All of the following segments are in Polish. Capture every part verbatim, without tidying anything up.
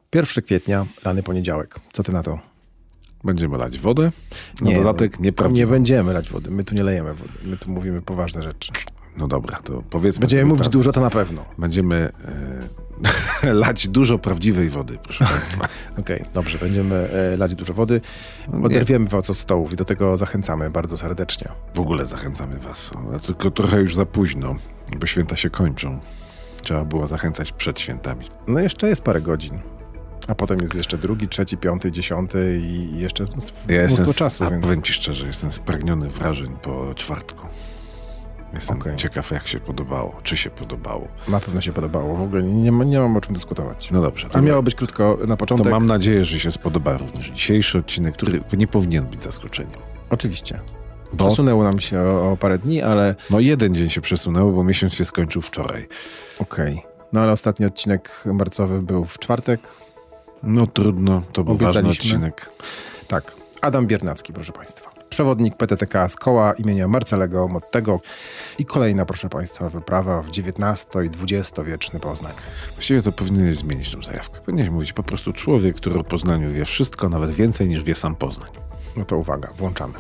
pierwszego kwietnia, rany poniedziałek. Co ty na to? Będziemy lać wodę. Na Nie, dodatek nieprawdziwą. Nie będziemy lać wody. My tu nie lejemy wody. My tu mówimy poważne rzeczy. No dobra, to powiedzmy Będziemy sobie mówić tak. dużo, to na pewno. Będziemy e, lać dużo prawdziwej wody, proszę Państwa. Okej, okay, dobrze. Będziemy e, lać dużo wody. Oderwiemy was od stołów i do tego zachęcamy bardzo serdecznie. W ogóle zachęcamy was. Tylko trochę już za późno, bo święta się kończą. Trzeba było zachęcać przed świętami. No jeszcze jest parę godzin. A potem jest jeszcze drugi, trzeci, piąty, dziesiąty i jeszcze mnóstwo, ja mnóstwo jestem, czasu. A więc... powiem ci szczerze, jestem spragniony wrażeń po czwartku. Jestem okay. ciekaw, jak się podobało. Czy się podobało. Na pewno się podobało. W ogóle nie, nie, nie mam o czym dyskutować. No dobrze. A miało być krótko na początek. To mam nadzieję, że się spodoba również dzisiejszy odcinek, który nie powinien być zaskoczeniem. Oczywiście. Bo... Przesunęło nam się o, o parę dni, ale... No jeden dzień się przesunęło, bo miesiąc się skończył wczoraj. Okej. Okay. No ale ostatni odcinek marcowy był w czwartek. No trudno, to był ważny odcinek. Tak. Adam Biernacki, proszę Państwa. Przewodnik P T T K z koła imienia Marcelego Mottego i kolejna, proszę Państwa, wyprawa w dziewiętnasto- i dwudziestowieczny Poznań. Właściwie to powinieneś zmienić tę zajawkę. Powinieneś mówić po prostu człowiek, który o Poznaniu wie wszystko, nawet więcej niż wie sam Poznań. No to uwaga, włączamy.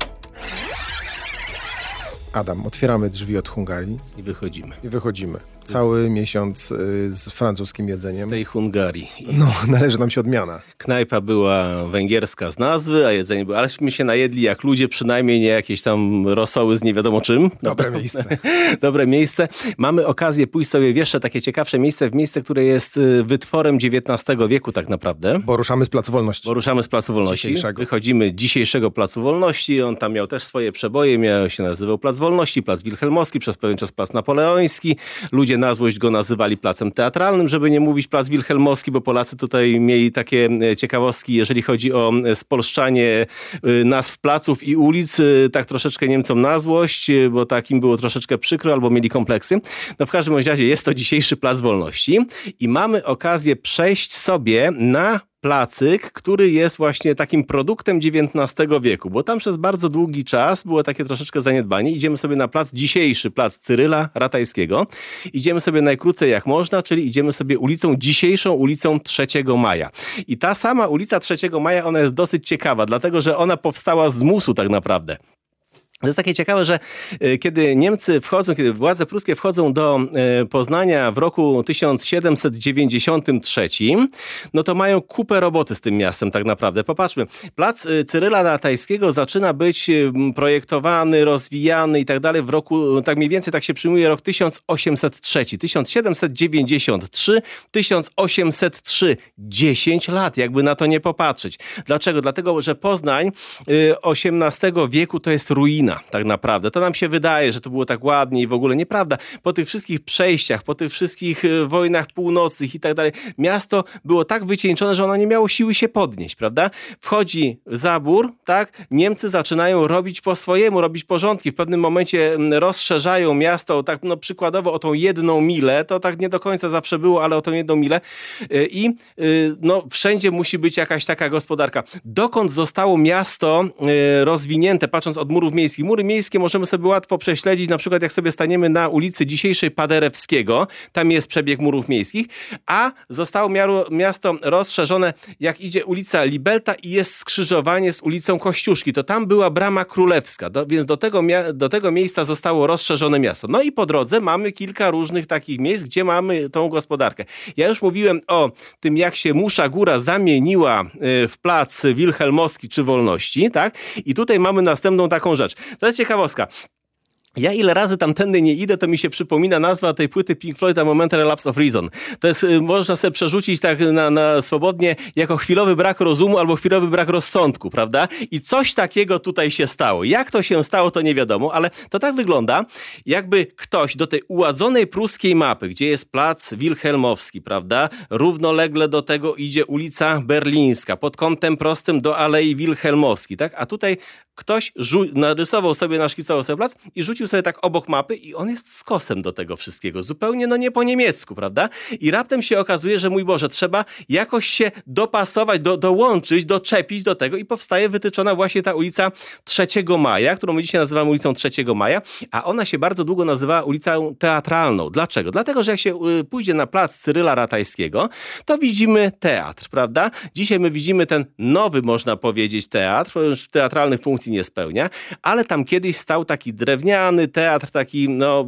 Adam, otwieramy drzwi od Hungarii. I wychodzimy. I wychodzimy. Cały miesiąc y, z francuskim jedzeniem. Z tej Hungarii. No, należy nam się odmiana. Knajpa była węgierska z nazwy, a jedzenie było... Aleśmy się najedli jak ludzie, przynajmniej nie jakieś tam rosoły z nie wiadomo czym. Dobre no, miejsce. Dobre miejsce. Mamy okazję pójść sobie w jeszcze takie ciekawsze miejsce, w miejsce, które jest wytworem dziewiętnastego wieku tak naprawdę. Bo ruszamy z Placu Wolności. Bo ruszamy z Placu Wolności. Dzisiejszego. Wychodzimy dzisiejszego Placu Wolności. On tam miał też swoje przeboje. Miał się nazywał Plac Wolności, Plac Wilhelmowski, przez pewien czas Plac Napoleoński. Ludzie na złość go nazywali placem teatralnym, żeby nie mówić Plac Wilhelmowski, bo Polacy tutaj mieli takie ciekawostki, jeżeli chodzi o spolszczanie nazw placów i ulic, tak troszeczkę Niemcom na złość, bo takim było troszeczkę przykro, albo mieli kompleksy. No w każdym razie jest to dzisiejszy Plac Wolności i mamy okazję przejść sobie na placyk, który jest właśnie takim produktem dziewiętnastego wieku, bo tam przez bardzo długi czas było takie troszeczkę zaniedbanie. Idziemy sobie na plac, dzisiejszy plac Cyryla Ratajskiego. Idziemy sobie najkrócej jak można, czyli idziemy sobie ulicą, dzisiejszą ulicą trzeciego maja. I ta sama ulica trzeciego maja, ona jest dosyć ciekawa, dlatego że ona powstała z musu tak naprawdę. To jest takie ciekawe, że kiedy Niemcy wchodzą, kiedy władze pruskie wchodzą do Poznania w roku tysiąc siedemset dziewięćdziesiątym trzecim, no to mają kupę roboty z tym miastem tak naprawdę. Popatrzmy, plac Cyryla Ratajskiego zaczyna być projektowany, rozwijany i tak dalej w roku, tak mniej więcej tak się przyjmuje rok tysiąc osiemset trzeci, tysiąc siedemset dziewięćdziesiąty trzeci, tysiąc osiemset trzy, dziesięć lat, jakby na to nie popatrzeć. Dlaczego? Dlatego, że Poznań osiemnastego wieku to jest ruina. Tak naprawdę. To nam się wydaje, że to było tak ładnie i w ogóle nieprawda. Po tych wszystkich przejściach, po tych wszystkich wojnach północnych i tak dalej, miasto było tak wycieńczone, że ono nie miało siły się podnieść, prawda? Wchodzi zabór, tak? Niemcy zaczynają robić po swojemu, robić porządki. W pewnym momencie rozszerzają miasto, tak no przykładowo o tą jedną milę, to tak nie do końca zawsze było, ale o tą jedną milę i no wszędzie musi być jakaś taka gospodarka. Dokąd zostało miasto rozwinięte, patrząc od murów miejskich? Mury miejskie możemy sobie łatwo prześledzić, na przykład jak sobie staniemy na ulicy dzisiejszej Paderewskiego, tam jest przebieg murów miejskich, a zostało miasto rozszerzone, jak idzie ulica Libelta i jest skrzyżowanie z ulicą Kościuszki, to tam była Brama Królewska, do, więc do tego, do tego miejsca zostało rozszerzone miasto. No i po drodze mamy kilka różnych takich miejsc, gdzie mamy tą gospodarkę. Ja już mówiłem o tym, jak się Musza Góra zamieniła w Plac Wilhelmowski czy Wolności, tak? I tutaj mamy następną taką rzecz. To jest ciekawostka. Ja ile razy tamtędy nie idę, to mi się przypomina nazwa tej płyty Pink Floyd Momentary Lapse of Reason. To jest, można sobie przerzucić tak na, na swobodnie jako chwilowy brak rozumu albo chwilowy brak rozsądku, prawda? I coś takiego tutaj się stało. Jak to się stało, to nie wiadomo, ale to tak wygląda, jakby ktoś do tej uładzonej pruskiej mapy, gdzie jest plac Wilhelmowski, prawda? Równolegle do tego idzie ulica Berlińska, pod kątem prostym do Alei Wilhelmowskiej, tak? A tutaj ktoś żu- narysował sobie, naszkicował sobie plac i rzucił rzucił sobie tak obok mapy i on jest skosem do tego wszystkiego. Zupełnie no nie po niemiecku, prawda? I raptem się okazuje, że mój Boże, trzeba jakoś się dopasować, do, dołączyć, doczepić do tego i powstaje wytyczona właśnie ta ulica trzeciego maja, którą my dzisiaj nazywamy ulicą trzeciego maja, a ona się bardzo długo nazywała ulicą Teatralną. Dlaczego? Dlatego, że jak się pójdzie na plac Cyryla Ratajskiego, to widzimy teatr, prawda? Dzisiaj my widzimy ten nowy, można powiedzieć, teatr, już teatralnych funkcji nie spełnia, ale tam kiedyś stał taki drewniany teatr, taki, no,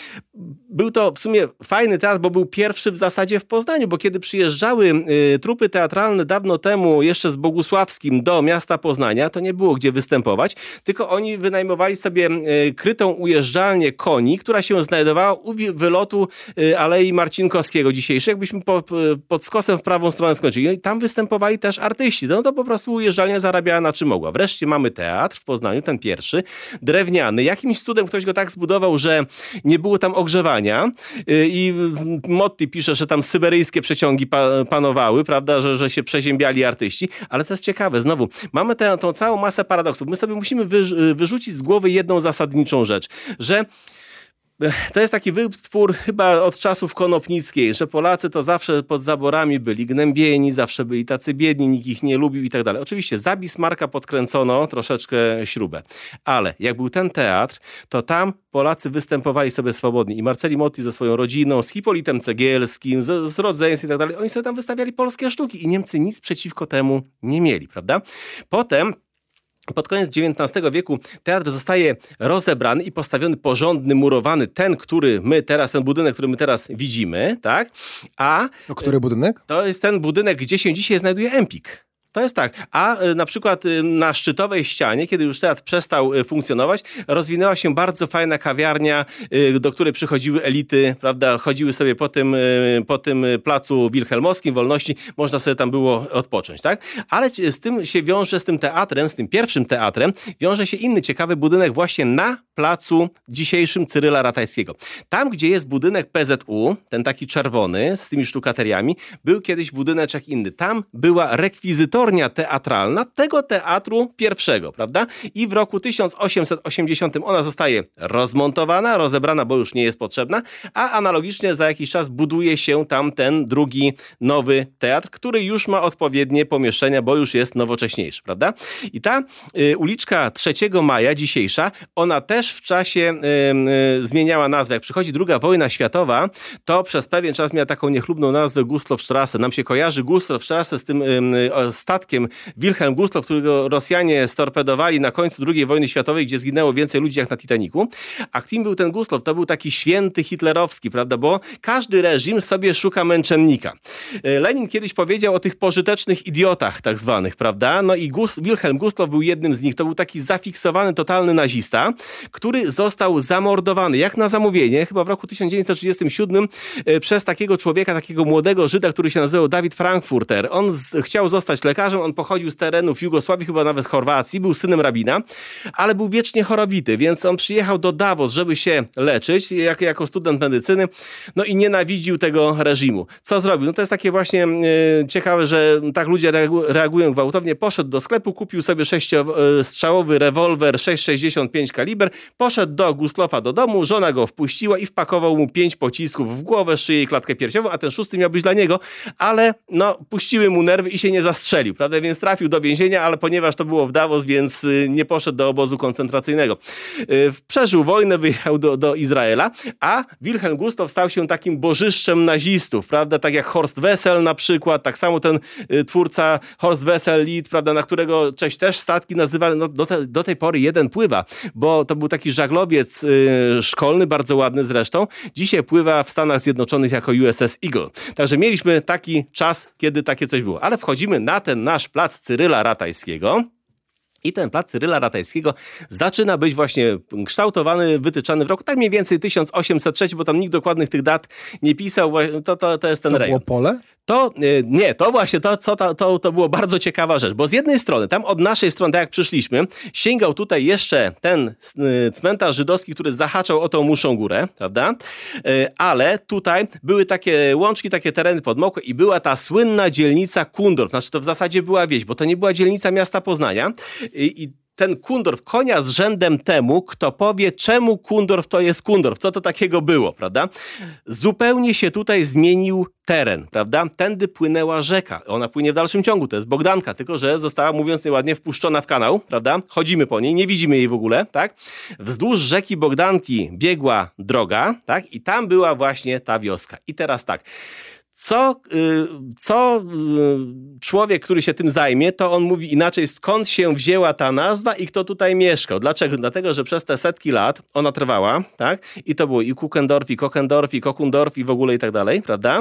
był to w sumie fajny teatr, bo był pierwszy w zasadzie w Poznaniu, bo kiedy przyjeżdżały y, trupy teatralne dawno temu, jeszcze z Bogusławskim do miasta Poznania, to nie było gdzie występować, tylko oni wynajmowali sobie y, krytą ujeżdżalnię koni, która się znajdowała u wylotu y, Alei Marcinkowskiego dzisiejszej, jakbyśmy po, pod skosem w prawą stronę skończyli. I tam występowali też artyści. No to po prostu ujeżdżalnia zarabiała na czym mogła. Wreszcie mamy teatr w Poznaniu, ten pierwszy, drewniany. Jakimś cudem ktoś go tak zbudował, że nie było tam ogrzewania i Motti pisze, że tam syberyjskie przeciągi pa- panowały, prawda, że, że się przeziębiali artyści, ale to jest ciekawe. Znowu, mamy tę, tą całą masę paradoksów. My sobie musimy wy- wyrzucić z głowy jedną zasadniczą rzecz, że to jest taki wytwór chyba od czasów Konopnickiej, że Polacy to zawsze pod zaborami byli gnębieni, zawsze byli tacy biedni, nikt ich nie lubił i tak dalej. Oczywiście za Bismarcka podkręcono troszeczkę śrubę, ale jak był ten teatr, to tam Polacy występowali sobie swobodnie i Marceli Motti ze swoją rodziną, z Hipolitem Cegielskim, z, z rodzeństwem i tak dalej, oni sobie tam wystawiali polskie sztuki i Niemcy nic przeciwko temu nie mieli, prawda? Potem pod koniec dziewiętnastego wieku teatr zostaje rozebrany i postawiony porządny, murowany, ten, który my teraz, ten budynek, który my teraz widzimy, tak? A... No, który budynek? To jest ten budynek, gdzie się dzisiaj znajduje Empik. To jest tak. A na przykład na szczytowej ścianie, kiedy już teatr przestał funkcjonować, rozwinęła się bardzo fajna kawiarnia, do której przychodziły elity, prawda, chodziły sobie po tym, po tym placu Wilhelmowskim, Wolności, można sobie tam było odpocząć, tak? Ale z tym się wiąże, z tym teatrem, z tym pierwszym teatrem, wiąże się inny ciekawy budynek właśnie na placu dzisiejszym Cyryla Ratajskiego. Tam, gdzie jest budynek P Z U, ten taki czerwony, z tymi sztukateriami, był kiedyś budyneczek inny. Tam była rekwizytornia teatralna tego teatru pierwszego, prawda? I w roku tysiąc osiemset osiemdziesiątym ona zostaje rozmontowana, rozebrana, bo już nie jest potrzebna, a analogicznie za jakiś czas buduje się tam ten drugi nowy teatr, który już ma odpowiednie pomieszczenia, bo już jest nowocześniejszy, prawda? I ta y, uliczka trzeciego maja dzisiejsza, ona też w czasie y, y, zmieniała nazwę. Jak przychodzi druga wojna światowa, to przez pewien czas miała taką niechlubną nazwę Gustloffstrasse. Nam się kojarzy Gustloffstrasse z tym y, y, statkiem Wilhelm Gustloff, którego Rosjanie storpedowali na końcu drugiej wojny światowej, gdzie zginęło więcej ludzi jak na Titanicu. A kim był ten Gustloff? To był taki święty hitlerowski, prawda? Bo każdy reżim sobie szuka męczennika. Lenin kiedyś powiedział o tych pożytecznych idiotach tak zwanych, prawda? No i Gust- Wilhelm Gustloff był jednym z nich. To był taki zafiksowany, totalny nazista, który został zamordowany, jak na zamówienie, chyba w roku tysiąc dziewięćset trzydziestym siódmym przez takiego człowieka, takiego młodego Żyda, który się nazywał Dawid Frankfurter. On z- chciał zostać lekarzem, on pochodził z terenów Jugosławii, chyba nawet Chorwacji, był synem rabina, ale był wiecznie chorowity, więc on przyjechał do Davos, żeby się leczyć, jak, jako student medycyny, no i nienawidził tego reżimu. Co zrobił? No to jest takie właśnie e, ciekawe, że tak ludzie reagu- reagują gwałtownie. Poszedł do sklepu, kupił sobie sześciostrzałowy rewolwer sześć sześćdziesiąt pięć kaliber, poszedł do Gustloffa do domu, żona go wpuściła i wpakował mu pięć pocisków w głowę, szyję i klatkę piersiową, a ten szósty miał być dla niego, ale no puściły mu nerwy i się nie zastrzelił, prawda? Więc trafił do więzienia, ale ponieważ to było w Davos, więc nie poszedł do obozu koncentracyjnego. Przeżył wojnę, wyjechał do, do Izraela, a Wilhelm Gustloff stał się takim bożyszczem nazistów, prawda? Tak jak Horst Wessel na przykład, tak samo ten twórca Horst Wessel Lied, prawda? Na którego cześć też statki nazywali, no do, te, do tej pory jeden pływa, bo to był taki żaglowiec y, szkolny, bardzo ładny zresztą. Dzisiaj pływa w Stanach Zjednoczonych jako U S S Eagle. Także mieliśmy taki czas, kiedy takie coś było. Ale wchodzimy na ten nasz plac Cyryla Ratajskiego. I ten plac Cyryla Ratajskiego zaczyna być właśnie kształtowany, wytyczany w roku tak mniej więcej tysiąc osiemset trzeci, bo tam nikt dokładnych tych dat nie pisał. To, to, to jest ten to rejon. To było pole? To nie, to właśnie to, co to, to, to było bardzo ciekawa rzecz, bo z jednej strony, tam od naszej strony, tak jak przyszliśmy, sięgał tutaj jeszcze ten cmentarz żydowski, który zahaczał o tą Muszą Górę, prawda? Ale tutaj były takie łączki, takie tereny podmokłe i była ta słynna dzielnica Kundorf, znaczy to w zasadzie była wieś, bo to nie była dzielnica miasta Poznania i ten Kundorf, konia z rzędem temu, kto powie, czemu Kundorf to jest Kundorf, co to takiego było, prawda? Zupełnie się tutaj zmienił teren, prawda? Tędy płynęła rzeka. Ona płynie w dalszym ciągu, to jest Bogdanka, tylko że została, mówiąc nieładnie, wpuszczona w kanał, prawda? Chodzimy po niej, nie widzimy jej w ogóle, tak? Wzdłuż rzeki Bogdanki biegła droga, tak? I tam była właśnie ta wioska. I teraz tak, Co, co człowiek, który się tym zajmie, to on mówi inaczej, skąd się wzięła ta nazwa i kto tutaj mieszkał. Dlaczego? Dlatego, że przez te setki lat ona trwała, tak? I to było i Kukendorf, i Kokendorf, i Kokundorf, i w ogóle i tak dalej, prawda?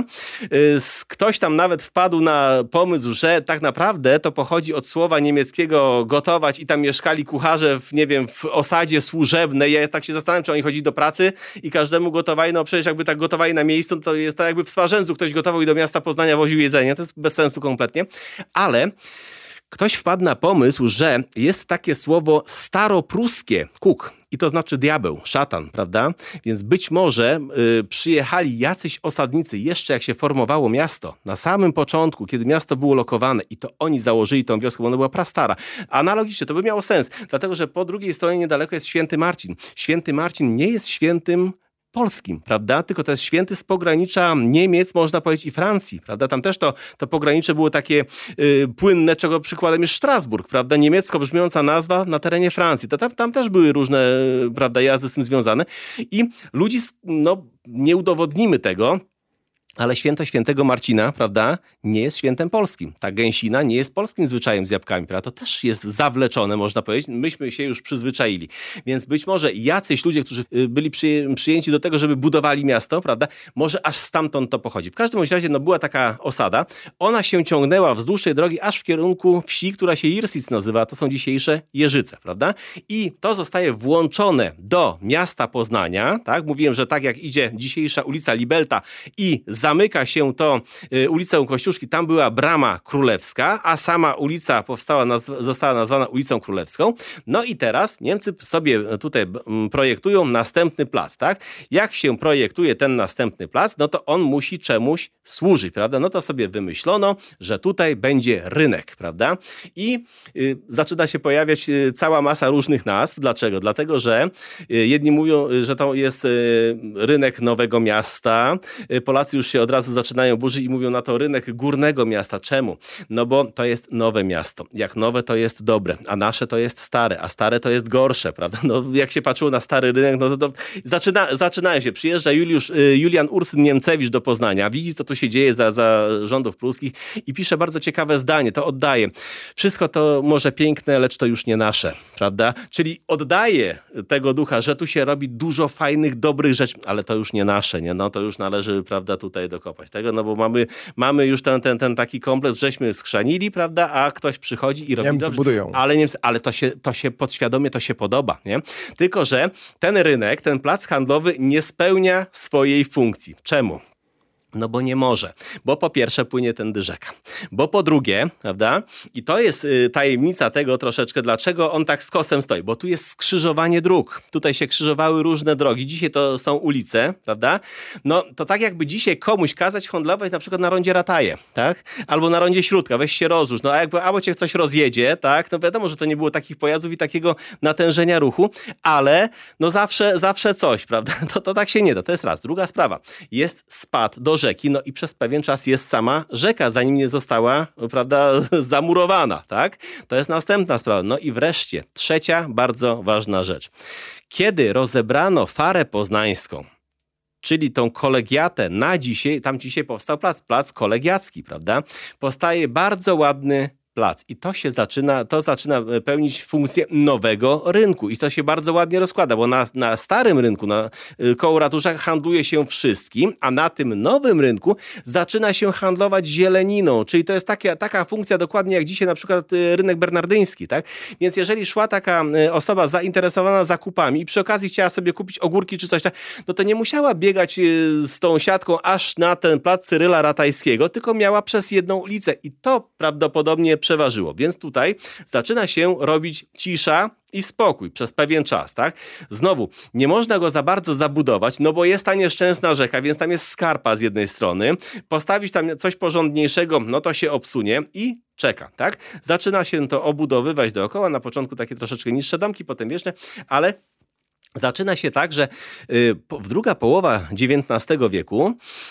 Ktoś tam nawet wpadł na pomysł, że tak naprawdę to pochodzi od słowa niemieckiego gotować i tam mieszkali kucharze w, nie wiem, w osadzie służebnej. Ja tak się zastanawiam, czy oni chodzili do pracy i każdemu gotowali, no przecież jakby tak gotowali na miejscu, to jest tak jakby w Swarzędzu ktoś gotował i do miasta Poznania woził jedzenie. To jest bez sensu kompletnie. Ale ktoś wpadł na pomysł, że jest takie słowo staropruskie, kuk, i to znaczy diabeł, szatan, prawda? Więc być może y, przyjechali jacyś osadnicy jeszcze jak się formowało miasto. Na samym początku, kiedy miasto było lokowane i to oni założyli tą wioskę, bo ona była prastara. Analogicznie to by miało sens, dlatego że po drugiej stronie niedaleko jest Święty Marcin. Święty Marcin nie jest świętym polskim, prawda? Tylko to jest święty z pogranicza Niemiec, można powiedzieć, i Francji, prawda? Tam też to, to pogranicze było takie y, płynne, czego przykładem jest Strasburg, prawda? Niemiecko brzmiąca nazwa na terenie Francji. To tam, tam też były różne, prawda, jazdy z tym związane i ludzi, no, nie udowodnimy tego, ale święto świętego Marcina, prawda, nie jest świętem polskim. Ta gęsina nie jest polskim zwyczajem z jabłkami, prawda? To też jest zawleczone, można powiedzieć. Myśmy się już przyzwyczaili. Więc być może jacyś ludzie, którzy byli przyjęci do tego, żeby budowali miasto, prawda, może aż stamtąd to pochodzi. W każdym razie, no, była taka osada. Ona się ciągnęła wzdłuż tej drogi aż w kierunku wsi, która się Jirsic nazywa. To są dzisiejsze Jeżyce, prawda? I to zostaje włączone do miasta Poznania, tak? Mówiłem, że tak jak idzie dzisiejsza ulica Libelta i zamyka się to y, ulicą Kościuszki, tam była Brama Królewska, a sama ulica powstała, nazw- została nazwana ulicą Królewską. No i teraz Niemcy sobie tutaj m, projektują następny plac, tak? Jak się projektuje ten następny plac, no to on musi czemuś służyć, prawda? No to sobie wymyślono, że tutaj będzie rynek, prawda? I y, zaczyna się pojawiać y, cała masa różnych nazw. Dlaczego? Dlatego, że y, jedni mówią, y, że to jest y, rynek Nowego Miasta. Y, Polacy już się od razu zaczynają burzyć i mówią na to rynek Górnego Miasta. Czemu? No bo to jest nowe miasto. Jak nowe, to jest dobre, a nasze to jest stare, a stare to jest gorsze, prawda? No jak się patrzyło na stary rynek, no to, to zaczyna, zaczynają się. Przyjeżdża Juliusz, Julian Ursyn Niemcewicz do Poznania, widzi, co tu się dzieje za, za rządów pruskich i pisze bardzo ciekawe zdanie, to oddaje. Wszystko to może piękne, lecz to już nie nasze, prawda? Czyli oddaje tego ducha, że tu się robi dużo fajnych, dobrych rzeczy, ale to już nie nasze, nie? No to już należy, prawda, tutaj dokopać tego, no bo mamy, mamy już ten, ten, ten taki kompleks, żeśmy skrzanili, prawda, a ktoś przychodzi i robi Niemcy dobrze. budują. Ale Niemcy, ale to się, to się podświadomie to się podoba, nie? Tylko że ten rynek, ten plac handlowy nie spełnia swojej funkcji. Czemu? No bo nie może, bo po pierwsze płynie tędy rzeka, bo po drugie, prawda, i to jest y, tajemnica tego troszeczkę, dlaczego on tak skosem stoi, bo tu jest skrzyżowanie dróg, tutaj się krzyżowały różne drogi, dzisiaj to są ulice, prawda, no to tak jakby dzisiaj komuś kazać handlować na przykład na rondzie Rataje, tak, albo na rondzie Śródka, weź się rozłóż, no a jakby albo cię coś rozjedzie, tak, no wiadomo, że to nie było takich pojazdów i takiego natężenia ruchu, ale no zawsze, zawsze coś, prawda, to, to tak się nie da, to jest raz. Druga sprawa, jest spad do rzeki, no i przez pewien czas jest sama rzeka, zanim nie została, prawda, zamurowana, tak? To jest następna sprawa. No i wreszcie, trzecia bardzo ważna rzecz. Kiedy rozebrano Farę Poznańską, czyli tą kolegiatę na dzisiaj, tam dzisiaj powstał plac, plac kolegiacki, prawda? Powstaje bardzo ładny plac. I to się zaczyna, to zaczyna pełnić funkcję nowego rynku. I to się bardzo ładnie rozkłada, bo na, na starym rynku, na koło ratusza handluje się wszystkim, a na tym nowym rynku zaczyna się handlować zieleniną. Czyli to jest taka, taka funkcja dokładnie jak dzisiaj na przykład rynek bernardyński, tak? Więc jeżeli szła taka osoba zainteresowana zakupami i przy okazji chciała sobie kupić ogórki czy coś tak, no to nie musiała biegać z tą siatką aż na ten plac Cyryla Ratajskiego, tylko miała przez jedną ulicę. I to prawdopodobnie przeważyło. Więc tutaj zaczyna się robić cisza i spokój przez pewien czas, tak? Znowu, nie można go za bardzo zabudować, no bo jest ta nieszczęsna rzeka, więc tam jest skarpa z jednej strony. Postawić tam coś porządniejszego, no to się obsunie i czeka, tak? Zaczyna się to obudowywać dookoła, na początku takie troszeczkę niższe domki, potem wieczne, ale zaczyna się tak, że w druga połowa dziewiętnastego wieku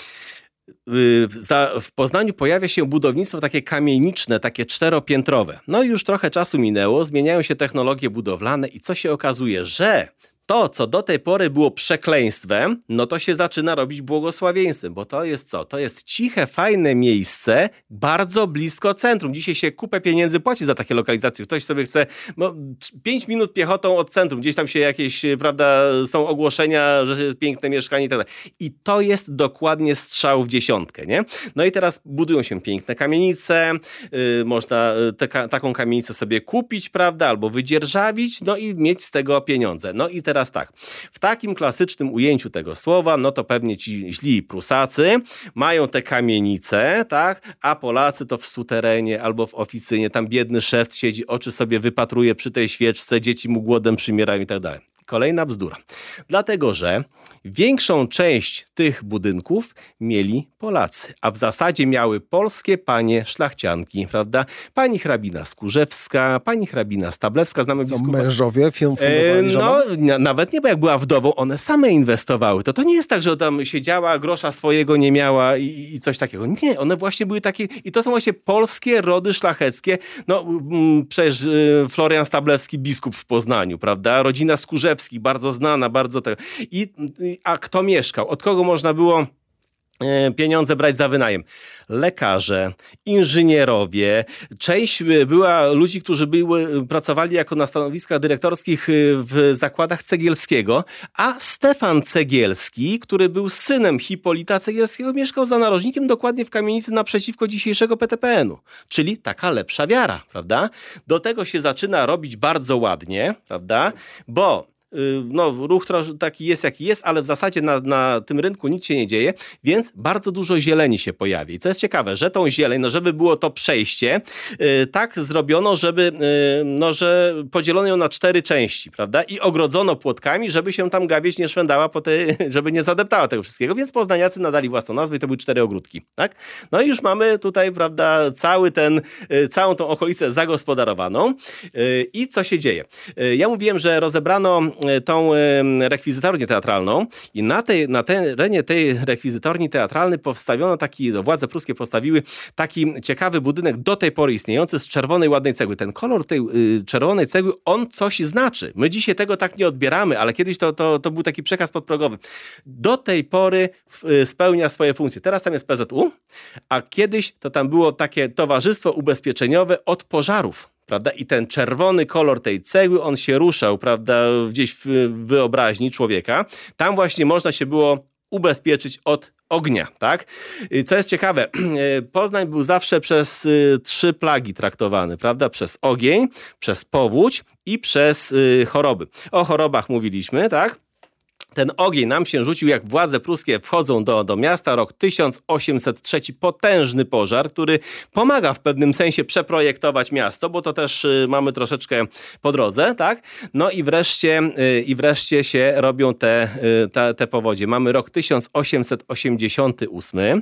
w Poznaniu pojawia się budownictwo takie kamieniczne, takie czteropiętrowe. No i już trochę czasu minęło, zmieniają się technologie budowlane i co się okazuje, że to, co do tej pory było przekleństwem, no to się zaczyna robić błogosławieństwem, bo to jest co? To jest ciche, fajne miejsce, bardzo blisko centrum. Dzisiaj się kupę pieniędzy płaci za takie lokalizacje. Ktoś sobie chce no, pięć minut piechotą od centrum, gdzieś tam się jakieś, prawda, są ogłoszenia, że jest piękne mieszkanie i tak dalej. I to jest dokładnie strzał w dziesiątkę, nie? No i teraz budują się piękne kamienice, yy, można te, taką kamienicę sobie kupić, prawda, albo wydzierżawić, no i mieć z tego pieniądze. No i teraz Teraz tak, w takim klasycznym ujęciu tego słowa, no to pewnie ci źli Prusacy mają te kamienice, tak, a Polacy to w suterenie albo w oficynie, tam biedny szef siedzi, oczy sobie wypatruje przy tej świeczce, dzieci mu głodem przymierają i tak dalej. Kolejna bzdura. Dlatego, że większą część tych budynków mieli Polacy, a w zasadzie miały polskie panie szlachcianki, prawda? Pani hrabina Skórzewska, pani hrabina Stablewska, znamy biskupa. Mężowie film fundowali żonę? No, nawet nie, bo jak była wdową, one same inwestowały. To to nie jest tak, że tam siedziała, grosza swojego nie miała i, i coś takiego. Nie, one właśnie były takie, i to są właśnie polskie rody szlacheckie. No, przecież Florian Stablewski, biskup w Poznaniu, prawda? Rodzina Skórzewskich, bardzo znana, bardzo tego. I A kto mieszkał? Od kogo można było pieniądze brać za wynajem? Lekarze, inżynierowie, część była ludzi, którzy były, pracowali jako na stanowiskach dyrektorskich w zakładach Cegielskiego, a Stefan Cegielski, który był synem Hipolita Cegielskiego, mieszkał za narożnikiem dokładnie w kamienicy naprzeciwko dzisiejszego P T P N u, czyli taka lepsza wiara, prawda? Do tego się zaczyna robić bardzo ładnie, prawda? Bo no, ruch taki jest, jaki jest, ale w zasadzie na, na tym rynku nic się nie dzieje, więc bardzo dużo zieleni się pojawi. I co jest ciekawe, że tą zieleń, no żeby było to przejście, yy, tak zrobiono, żeby, yy, no, że podzielono ją na cztery części, prawda? I ogrodzono płotkami, żeby się tam gawieć nie szwendała, po tej, żeby nie zadeptała tego wszystkiego, więc poznaniacy nadali własną nazwę i to były cztery ogródki, tak? No i już mamy tutaj, prawda, cały ten, yy, całą tą okolicę zagospodarowaną. Yy, I co się dzieje? Yy, ja mówiłem, że rozebrano tą rekwizytornię teatralną i na, tej, na terenie tej rekwizytorni teatralnej powstawiono taki, władze pruskie postawiły taki ciekawy budynek, do tej pory istniejący, z czerwonej, ładnej cegły. Ten kolor tej y, czerwonej cegły, on coś znaczy. My dzisiaj tego tak nie odbieramy, ale kiedyś to, to, to był taki przekaz podprogowy. Do tej pory y, spełnia swoje funkcje. Teraz tam jest P Z U, a kiedyś to tam było takie towarzystwo ubezpieczeniowe od pożarów. Prawda? I ten czerwony kolor tej cegły, on się ruszał, prawda, gdzieś w wyobraźni człowieka. Tam właśnie można się było ubezpieczyć od ognia, tak? Co jest ciekawe, Poznań był zawsze przez trzy plagi traktowany, prawda? Przez ogień, przez powódź i przez choroby. O chorobach mówiliśmy, tak? Ten ogień nam się rzucił, jak władze pruskie wchodzą do, do miasta, rok tysiąc osiemset trzy, potężny pożar, który pomaga w pewnym sensie przeprojektować miasto, bo to też y, mamy troszeczkę po drodze, tak? No i wreszcie, y, i wreszcie się robią te, y, te, te powodzie. Mamy rok tysiąc osiemset osiemdziesiąty ósmy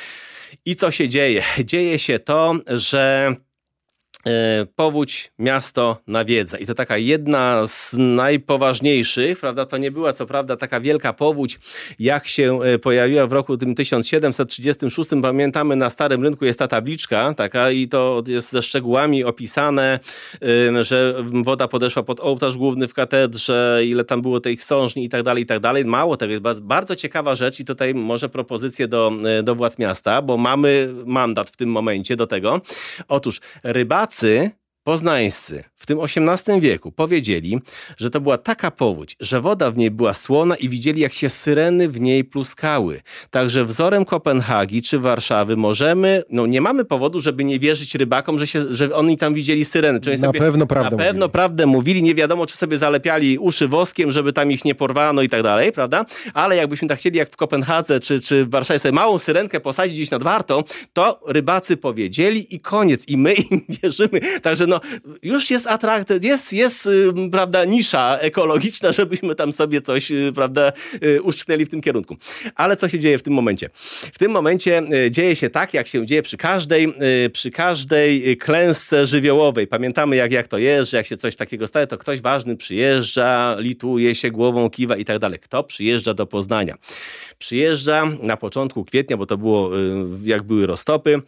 i co się dzieje? Dzieje się to, że powódź miasto nawiedza. I to taka jedna z najpoważniejszych, prawda? To nie była co prawda taka wielka powódź, jak się pojawiła w roku tym tysiąc siedemset trzydziestym szóstym. Pamiętamy, na Starym Rynku jest ta tabliczka taka i to jest ze szczegółami opisane, że woda podeszła pod ołtarz główny w katedrze, ile tam było tej sążni i tak dalej, i tak dalej. Mało tego, jest bardzo ciekawa rzecz i tutaj może propozycję do, do władz miasta, bo mamy mandat w tym momencie do tego. Otóż rybacy poznańscy w tym osiemnastym wieku powiedzieli, że to była taka powódź, że woda w niej była słona i widzieli, jak się syreny w niej pluskały. Także wzorem Kopenhagi czy Warszawy możemy, no nie mamy powodu, żeby nie wierzyć rybakom, że, się, że oni tam widzieli syreny. Czyli na sobie, pewno prawdę Na pewno mówili. prawdę mówili. Nie wiadomo, czy sobie zalepiali uszy woskiem, żeby tam ich nie porwano i tak dalej, prawda? Ale jakbyśmy tak chcieli, jak w Kopenhadze czy, czy w Warszawie sobie małą syrenkę posadzić gdzieś nad Wartą, to rybacy powiedzieli i koniec. I my im wierzymy. Także no no już jest atrakt, jest, jest prawda, nisza ekologiczna, żebyśmy tam sobie coś, prawda, uszczknęli w tym kierunku. Ale co się dzieje w tym momencie? W tym momencie dzieje się tak, jak się dzieje przy każdej, przy każdej klęsce żywiołowej. Pamiętamy, jak, jak to jest, że jak się coś takiego staje, to ktoś ważny przyjeżdża, lituje się głową, kiwa i tak dalej. Kto przyjeżdża do Poznania? Przyjeżdża na początku kwietnia, bo to było, jak były roztopy,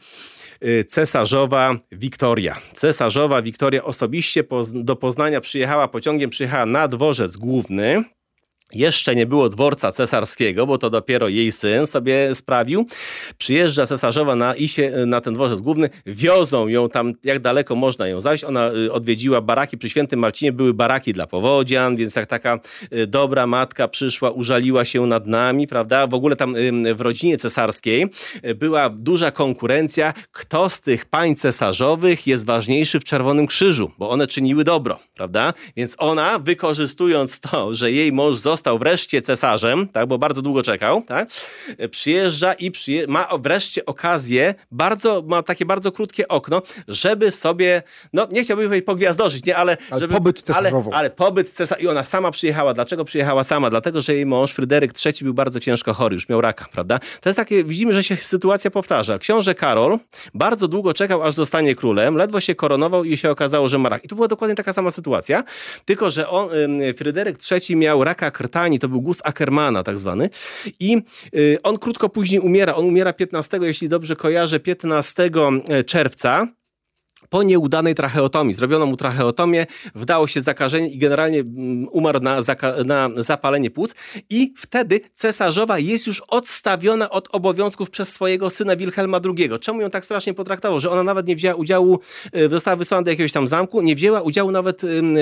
cesarzowa Wiktoria. Cesarzowa Wiktoria osobiście do Poznania przyjechała pociągiem, przyjechała na dworzec główny. Jeszcze nie było dworca cesarskiego, bo to dopiero jej syn sobie sprawił. Przyjeżdża cesarzowa na, i się, na ten dworzec główny, wiozą ją tam, jak daleko można ją zawieźć. Ona odwiedziła baraki, przy Świętym Marcinie były baraki dla powodzian, więc jak taka dobra matka przyszła, użaliła się nad nami, prawda? W ogóle tam w rodzinie cesarskiej była duża konkurencja, kto z tych pań cesarzowych jest ważniejszy w Czerwonym Krzyżu, bo one czyniły dobro, prawda? Więc ona, wykorzystując to, że jej mąż został Został wreszcie cesarzem, tak, bo bardzo długo czekał, tak, przyjeżdża i przyje- ma wreszcie okazję, bardzo, ma takie bardzo krótkie okno, żeby sobie, no nie chciałbym powiedzieć pogwiazdorzyć, nie, ale... Ale żeby, pobyt cesarzową. Ale, ale pobyt cesarz... I ona sama przyjechała. Dlaczego przyjechała sama? Dlatego, że jej mąż Fryderyk trzeci był bardzo ciężko chory, już miał raka, prawda? To jest takie, widzimy, że się sytuacja powtarza. Książę Karol bardzo długo czekał, aż zostanie królem, ledwo się koronował i się okazało, że ma rak. I tu była dokładnie taka sama sytuacja, tylko, że on, Fryderyk trzeci miał raka krtani, to był guz Ackermana tak zwany i y, on krótko później umiera. On umiera piętnastego, jeśli dobrze kojarzę, piętnastego czerwca. Po nieudanej tracheotomii. Zrobiono mu tracheotomię, wdało się zakażenie i generalnie umarł na, zaka- na zapalenie płuc. I wtedy cesarzowa jest już odstawiona od obowiązków przez swojego syna Wilhelma drugiego. Czemu ją tak strasznie potraktował? Że ona nawet nie wzięła udziału, została wysłana do jakiegoś tam zamku, nie wzięła udziału nawet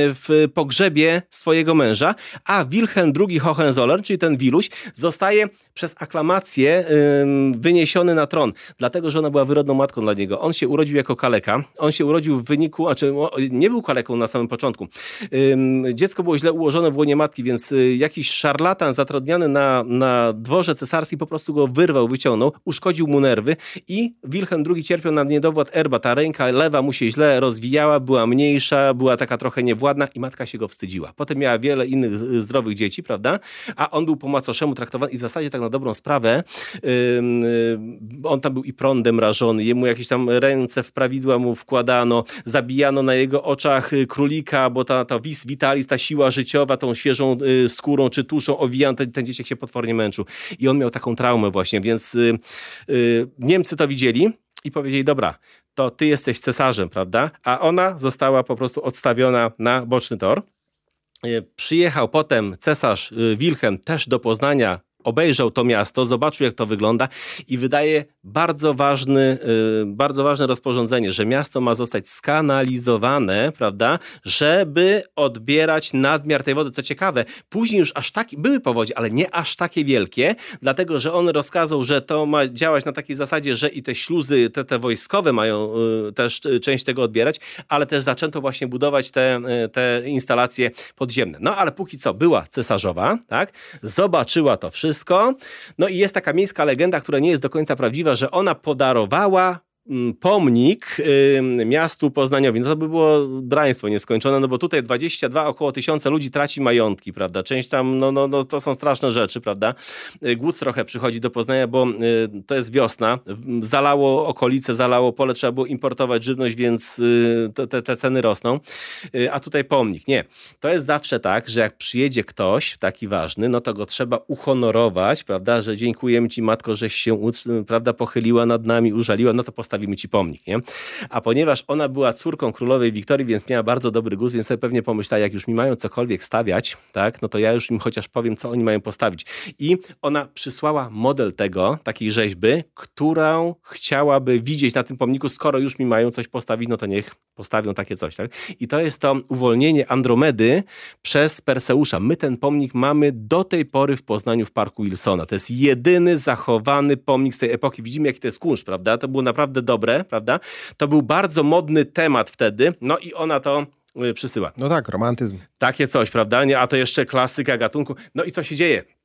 w pogrzebie swojego męża, a Wilhelm drugi Hohenzollern, czyli ten Wiluś, zostaje przez aklamację wyniesiony na tron. Dlatego, że ona była wyrodną matką dla niego. On się urodził jako kaleka. On się urodził w wyniku, znaczy nie był kaleką na samym początku. Dziecko było źle ułożone w łonie matki, więc jakiś szarlatan zatrudniony na, na dworze cesarski po prostu go wyrwał, wyciągnął, uszkodził mu nerwy i Wilhelm drugi cierpiał na niedowład erba. Ta ręka lewa mu się źle rozwijała, była mniejsza, była taka trochę niewładna i matka się go wstydziła. Potem miała wiele innych zdrowych dzieci, prawda? A on był po macoszemu traktowany i w zasadzie tak na dobrą sprawę on tam był i prądem rażony, jemu jakieś tam ręce w prawidła mu wkładano, zabijano na jego oczach królika, bo ta, ta vis vitalis, ta siła życiowa, tą świeżą y, skórą czy tuszą owijano, ten, ten dzieciak się potwornie męczył. I on miał taką traumę właśnie, więc y, y, Niemcy to widzieli i powiedzieli, dobra, to ty jesteś cesarzem, prawda? A ona została po prostu odstawiona na boczny tor. Y, przyjechał potem cesarz y, Wilhelm też do Poznania, obejrzał to miasto, zobaczył, jak to wygląda i wydaje bardzo ważny, yy, bardzo ważne rozporządzenie, że miasto ma zostać skanalizowane, prawda, żeby odbierać nadmiar tej wody. Co ciekawe, później już aż tak, były powodzie, ale nie aż takie wielkie, dlatego, że on rozkazał, że to ma działać na takiej zasadzie, że i te śluzy, te, te wojskowe mają yy, też yy, część tego odbierać, ale też zaczęto właśnie budować te, yy, te instalacje podziemne. No ale póki co była cesarzowa, tak, zobaczyła to wszystko. No i jest taka miejska legenda, która nie jest do końca prawdziwa, że ona podarowała pomnik y, miastu Poznaniowi. No to by było draństwo nieskończone, no bo tutaj dwadzieścia dwa około tysiąca ludzi traci majątki, prawda? Część tam, no, no, no to są straszne rzeczy, prawda? Głód trochę przychodzi do Poznania, bo y, to jest wiosna. Zalało okolice, zalało pole, trzeba było importować żywność, więc y, te, te ceny rosną. Y, a tutaj pomnik. Nie. To jest zawsze tak, że jak przyjedzie ktoś taki ważny, no to go trzeba uhonorować, prawda? Że dziękujemy ci, matko, żeś się, prawda, pochyliła nad nami, użaliła, no to postawimy ci pomnik, nie? A ponieważ ona była córką królowej Wiktorii, więc miała bardzo dobry gust, więc sobie pewnie pomyślała, jak już mi mają cokolwiek stawiać, tak, no to ja już im chociaż powiem, co oni mają postawić. I ona przysłała model tego, takiej rzeźby, którą chciałaby widzieć na tym pomniku, skoro już mi mają coś postawić, no to niech postawią takie coś, tak? I to jest to uwolnienie Andromedy przez Perseusza. My ten pomnik mamy do tej pory w Poznaniu w Parku Wilsona. To jest jedyny zachowany pomnik z tej epoki. Widzimy, jaki to jest kunszt, prawda? To było naprawdę dobre, prawda? To był bardzo modny temat wtedy, no i ona to y, przysyła. No tak, romantyzm. Takie coś, prawda? Nie, a to jeszcze klasyka gatunku. No i co się dzieje?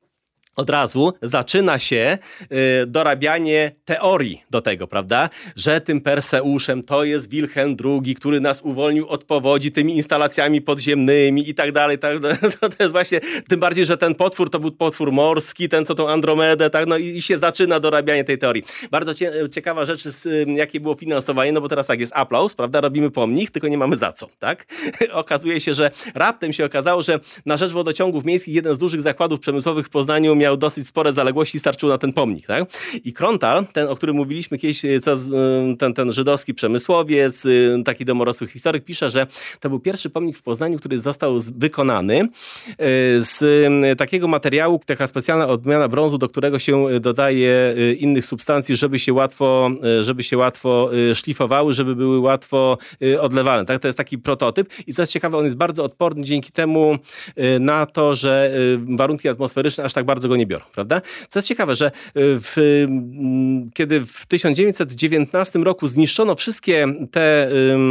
od razu zaczyna się y, dorabianie teorii do tego, prawda? Że tym Perseuszem to jest Wilhelm drugi, który nas uwolnił od powodzi tymi instalacjami podziemnymi i tak dalej. Tak, to, to jest właśnie, tym bardziej, że ten potwór to był potwór morski, ten co tą Andromedę, tak? No i, i się zaczyna dorabianie tej teorii. Bardzo cie, ciekawa rzecz, z, y, jakie było finansowanie, no bo teraz tak, jest aplauz, prawda? Robimy pomnik, tylko nie mamy za co, tak? Okazuje się, że raptem się okazało, że na rzecz wodociągów miejskich jeden z dużych zakładów przemysłowych w Poznaniu miał dosyć spore zaległości i starczyło na ten pomnik, tak? I Krontal, ten, o którym mówiliśmy kiedyś, co, ten, ten żydowski przemysłowiec, taki domorosły historyk, pisze, że to był pierwszy pomnik w Poznaniu, który został wykonany z takiego materiału, taka specjalna odmiana brązu, do którego się dodaje innych substancji, żeby się łatwo, żeby się łatwo szlifowały, żeby były łatwo odlewane, tak? To jest taki prototyp i co jest ciekawe, on jest bardzo odporny dzięki temu na to, że warunki atmosferyczne aż tak bardzo go nie biorą, prawda? Co jest ciekawe, że w, kiedy w tysiąc dziewięćset dziewiętnastym roku zniszczono wszystkie te,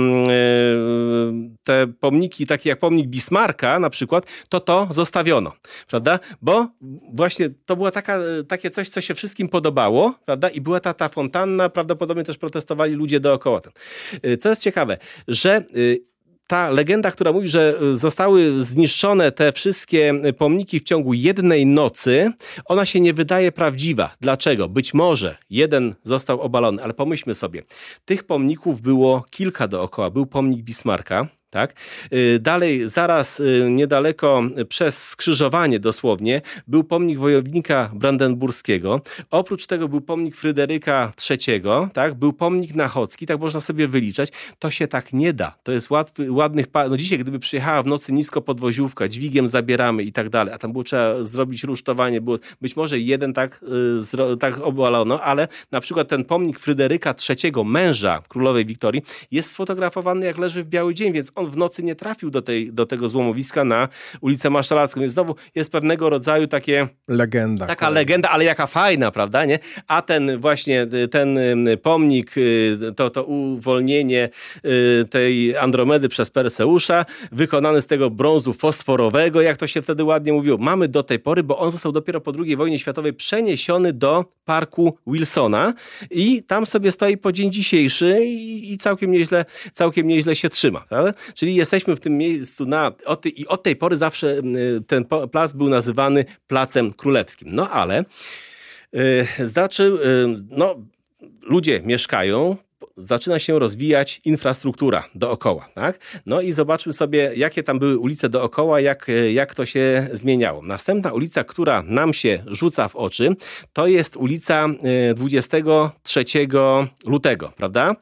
te pomniki, takie jak pomnik Bismarcka na przykład, to to zostawiono, prawda? Bo właśnie to było taka, takie coś, co się wszystkim podobało, prawda? I była ta, ta fontanna, prawdopodobnie też protestowali ludzie dookoła. Co jest ciekawe, że ta legenda, która mówi, że zostały zniszczone te wszystkie pomniki w ciągu jednej nocy, ona się nie wydaje prawdziwa. Dlaczego? Być może jeden został obalony, ale pomyślmy sobie, tych pomników było kilka dookoła. Był pomnik Bismarcka, tak? Dalej, zaraz niedaleko przez skrzyżowanie dosłownie był pomnik wojownika brandenburskiego. Oprócz tego był pomnik Fryderyka trzeciego, tak? Był pomnik Nachocki, tak można sobie wyliczać. To się tak nie da. To jest łatwy, ładnych... Pa- no dzisiaj, gdyby przyjechała w nocy nisko podwoziówka, dźwigiem zabieramy i tak dalej, a tam było trzeba zrobić rusztowanie, było być może jeden tak, yy, zro, tak obalono, ale na przykład ten pomnik Fryderyka trzeciego, męża królowej Wiktorii, jest sfotografowany jak leży w biały dzień, więc on w nocy nie trafił do, tej, do tego złomowiska na ulicę Masztalacką. Więc znowu jest pewnego rodzaju takie... Legenda. Taka kolej. legenda, ale jaka fajna, prawda, nie? A ten właśnie, ten pomnik, to, to uwolnienie tej Andromedy przez Perseusza, wykonany z tego brązu fosforowego, jak to się wtedy ładnie mówiło, mamy do tej pory, bo on został dopiero po drugiej wojnie światowej przeniesiony do parku Wilsona i tam sobie stoi po dzień dzisiejszy i, i całkiem nieźle, całkiem nieźle się trzyma, prawda? Czyli jesteśmy w tym miejscu na, od tej, i od tej pory zawsze ten plac był nazywany Placem Królewskim. No ale yy, znaczy, yy, no, ludzie mieszkają, zaczyna się rozwijać infrastruktura dookoła, tak? No i zobaczmy sobie, jakie tam były ulice dookoła, jak, jak to się zmieniało. Następna ulica, która nam się rzuca w oczy, to jest ulica dwudziestego trzeciego lutego, prawda?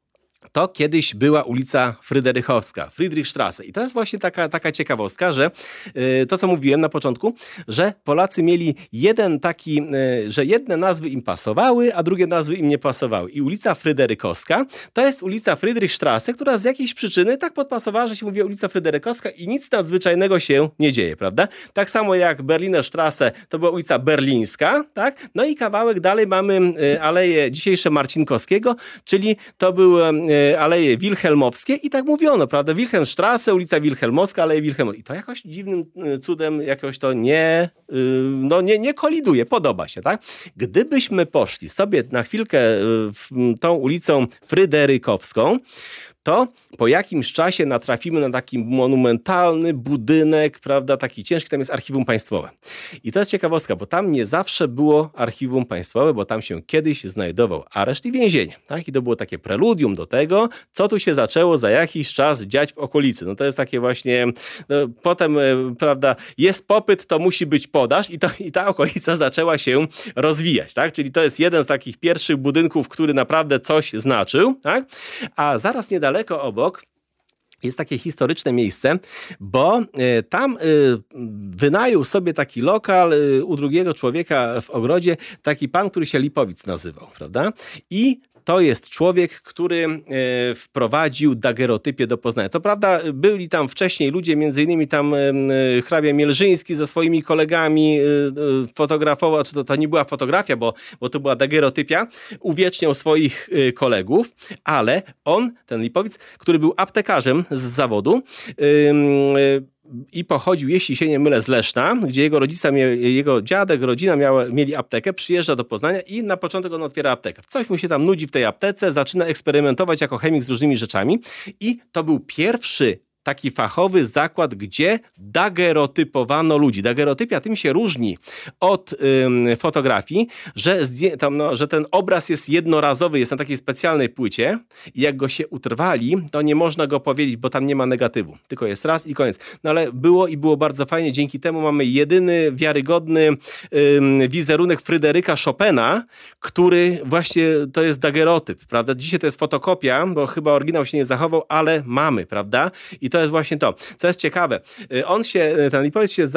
To kiedyś była ulica Fryderychowska, Friedrichstrasse. I to jest właśnie taka, taka ciekawostka, że yy, to, co mówiłem na początku, że Polacy mieli jeden taki, yy, że jedne nazwy im pasowały, a drugie nazwy im nie pasowały. I ulica Fryderykowska to jest ulica Friedrichstrasse, która z jakiejś przyczyny tak podpasowała, że się mówi ulica Fryderykowska i nic nadzwyczajnego się nie dzieje, prawda? Tak samo jak Berlinerstrasse to była ulica Berlińska, tak? No i kawałek dalej mamy yy, Aleję dzisiejsze Marcinkowskiego, czyli to był yy, Aleje Wilhelmowskie i tak mówiono, prawda? Wilhelmstrasse, ulica Wilhelmowska, Aleje Wilhelmowskie. I to jakoś dziwnym cudem jakoś to nie, no nie, nie koliduje, podoba się, tak? Gdybyśmy poszli sobie na chwilkę tą ulicą Fryderykowską, to po jakimś czasie natrafimy na taki monumentalny budynek, prawda, taki ciężki, tam jest archiwum państwowe. I to jest ciekawostka, bo tam nie zawsze było archiwum państwowe, bo tam się kiedyś znajdował areszt i więzienie, tak? I to było takie preludium do tego, co tu się zaczęło za jakiś czas dziać w okolicy. No to jest takie właśnie, no, potem, prawda, jest popyt, to musi być podaż i, to, i ta okolica zaczęła się rozwijać, tak? Czyli to jest jeden z takich pierwszych budynków, który naprawdę coś znaczył, tak? A zaraz niedaleko Daleko obok jest takie historyczne miejsce, bo y, tam y, wynajął sobie taki lokal y, u drugiego człowieka w ogrodzie taki pan, który się Lipowic nazywał, prawda? I to jest człowiek, który e, wprowadził dagerotypię do Poznania. Co prawda byli tam wcześniej ludzie, między innymi tam e, hrabia Mielżyński ze swoimi kolegami e, fotografował, czy to, to nie była fotografia, bo, bo to była dagerotypia, uwieczniał swoich e, kolegów, ale on, ten Lipowic, który był aptekarzem z zawodu, e, i pochodził, jeśli się nie mylę, z Leszna, gdzie jego rodzice, jego dziadek, rodzina miała, mieli aptekę, przyjeżdża do Poznania i na początek on otwiera aptekę. Coś mu się tam nudzi w tej aptece, zaczyna eksperymentować jako chemik z różnymi rzeczami i to był pierwszy taki fachowy zakład, gdzie dagerotypowano ludzi. Dagerotypia tym się różni od ym, fotografii, że, zdję, tam, no, że ten obraz jest jednorazowy, jest na takiej specjalnej płycie i jak go się utrwali, to nie można go powiedzieć, bo tam nie ma negatywu. Tylko jest raz i koniec. No ale było i było bardzo fajnie. Dzięki temu mamy jedyny wiarygodny ym, wizerunek Fryderyka Chopina, który właśnie to jest dagerotyp, prawda? Dzisiaj to jest fotokopia, bo chyba oryginał się nie zachował, ale mamy, prawda? I to jest właśnie to. Co jest ciekawe, on się, ten Lipowiec się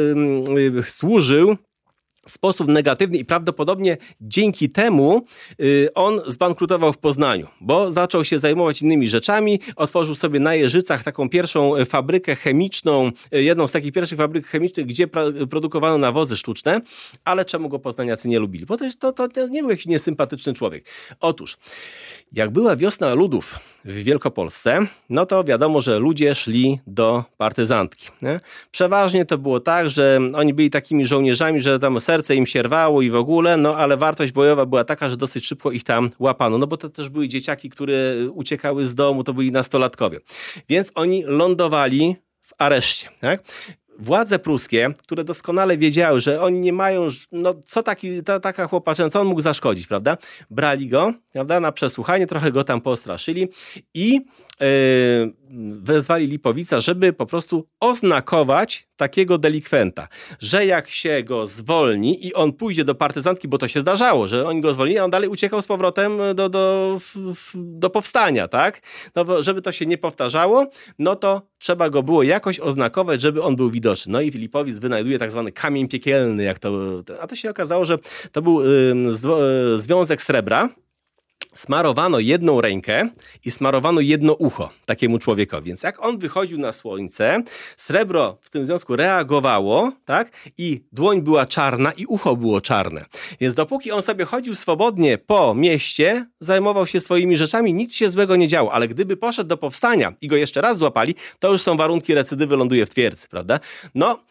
zasłużył w sposób negatywny i prawdopodobnie dzięki temu y, on zbankrutował w Poznaniu, bo zaczął się zajmować innymi rzeczami, otworzył sobie na Jeżycach taką pierwszą fabrykę chemiczną, y, jedną z takich pierwszych fabryk chemicznych, gdzie pra- produkowano nawozy sztuczne, ale czemu go poznaniacy nie lubili? Bo to, to, to, to nie był jakiś niesympatyczny człowiek. Otóż, jak była wiosna ludów w Wielkopolsce, no to wiadomo, że ludzie szli do partyzantki. Nie? Przeważnie to było tak, że oni byli takimi żołnierzami, że tam serce im się rwało i w ogóle, no ale wartość bojowa była taka, że dosyć szybko ich tam łapano, no bo to też były dzieciaki, które uciekały z domu, to byli nastolatkowie. Więc oni lądowali w areszcie. Tak? Władze pruskie, które doskonale wiedziały, że oni nie mają, no co taki, ta, taka chłopaczęca, co on mógł zaszkodzić, prawda? Brali go, prawda, na przesłuchanie, trochę go tam postraszyli i yy, wezwali Lipowica, żeby po prostu oznakować takiego delikwenta, że jak się go zwolni i on pójdzie do partyzantki, bo to się zdarzało, że oni go zwolnili, a on dalej uciekał z powrotem do, do, do powstania, tak? No bo żeby to się nie powtarzało, no to trzeba go było jakoś oznakować, żeby on był widoczny. No i Lipowic wynajduje tak zwany kamień piekielny, jak to, a to się okazało, że to był y, z, związek srebra. Smarowano jedną rękę i smarowano jedno ucho takiemu człowiekowi. Więc jak on wychodził na słońce, srebro w tym związku reagowało, tak? I dłoń była czarna i ucho było czarne. Więc dopóki on sobie chodził swobodnie po mieście, zajmował się swoimi rzeczami, nic się złego nie działo. Ale gdyby poszedł do powstania i go jeszcze raz złapali, to już są warunki recydywy, ląduje w twierdzy, prawda? No...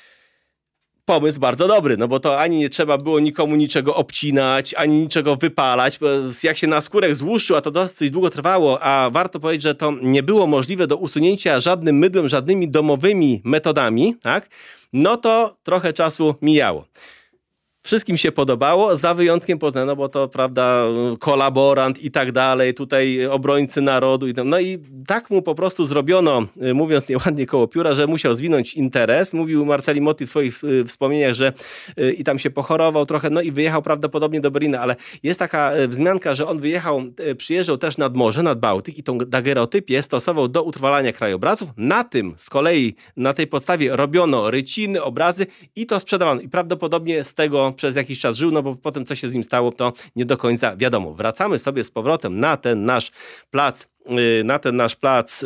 Pomysł bardzo dobry, no bo to ani nie trzeba było nikomu niczego obcinać, ani niczego wypalać. Bo jak się na skórek złuszczył, a to dosyć długo trwało, a warto powiedzieć, że to nie było możliwe do usunięcia żadnym mydłem, żadnymi domowymi metodami, tak? No to trochę czasu mijało. Wszystkim się podobało, za wyjątkiem Poznania, no bo to, prawda, kolaborant i tak dalej, tutaj obrońcy narodu. No i tak mu po prostu zrobiono, mówiąc nieładnie koło pióra, że musiał zwinąć interes. Mówił Marceli Motti w swoich wspomnieniach, że i tam się pochorował trochę, no i wyjechał prawdopodobnie do Berlina, ale jest taka wzmianka, że on wyjechał, przyjeżdżał też nad morze, nad Bałtyk i tą dagerotypię stosował do utrwalania krajobrazów. Na tym z kolei, na tej podstawie robiono ryciny, obrazy i to sprzedawano. I prawdopodobnie z tego przez jakiś czas żył, no bo potem co się z nim stało, to nie do końca wiadomo. Wracamy sobie z powrotem na ten nasz plac, na ten nasz plac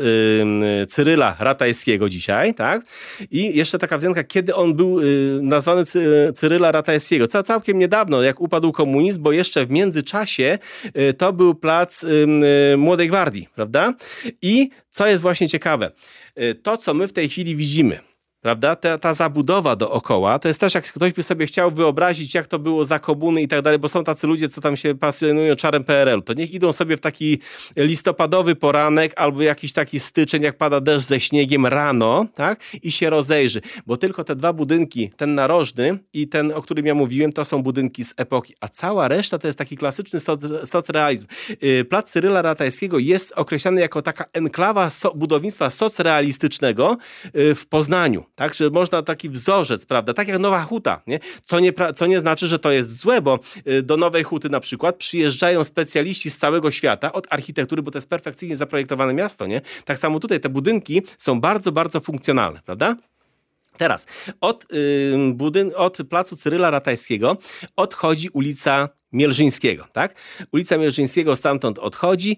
Cyryla Ratajskiego dzisiaj, tak? I jeszcze taka wzmianka, kiedy on był nazwany Cyryla Ratajskiego. Całkiem niedawno, jak upadł komunizm, bo jeszcze w międzyczasie to był plac Młodej Gwardii, prawda? I co jest właśnie ciekawe, to co my w tej chwili widzimy, prawda? Ta, ta zabudowa dookoła, to jest też, jak ktoś by sobie chciał wyobrazić, jak to było za komuny i tak dalej, bo są tacy ludzie, co tam się pasjonują czarem P R L u, to niech idą sobie w taki listopadowy poranek albo jakiś taki styczeń, jak pada deszcz ze śniegiem rano, tak? I się rozejrzy, bo tylko te dwa budynki, ten narożny i ten, o którym ja mówiłem, to są budynki z epoki, a cała reszta to jest taki klasyczny soc- socrealizm. Plac Cyryla Ratajskiego jest określany jako taka enklawa so- budownictwa socrealistycznego w Poznaniu. Tak, że można taki wzorzec, prawda, tak jak Nowa Huta, nie? Co, nie, co nie znaczy, że to jest złe, bo do Nowej Huty na przykład przyjeżdżają specjaliści z całego świata od architektury, bo to jest perfekcyjnie zaprojektowane miasto, nie? Tak samo tutaj te budynki są bardzo, bardzo funkcjonalne, prawda? Teraz, od, yy, budyn- od placu Cyryla Ratajskiego odchodzi ulica Mielżyńskiego, tak? Ulica Mielżyńskiego stamtąd odchodzi.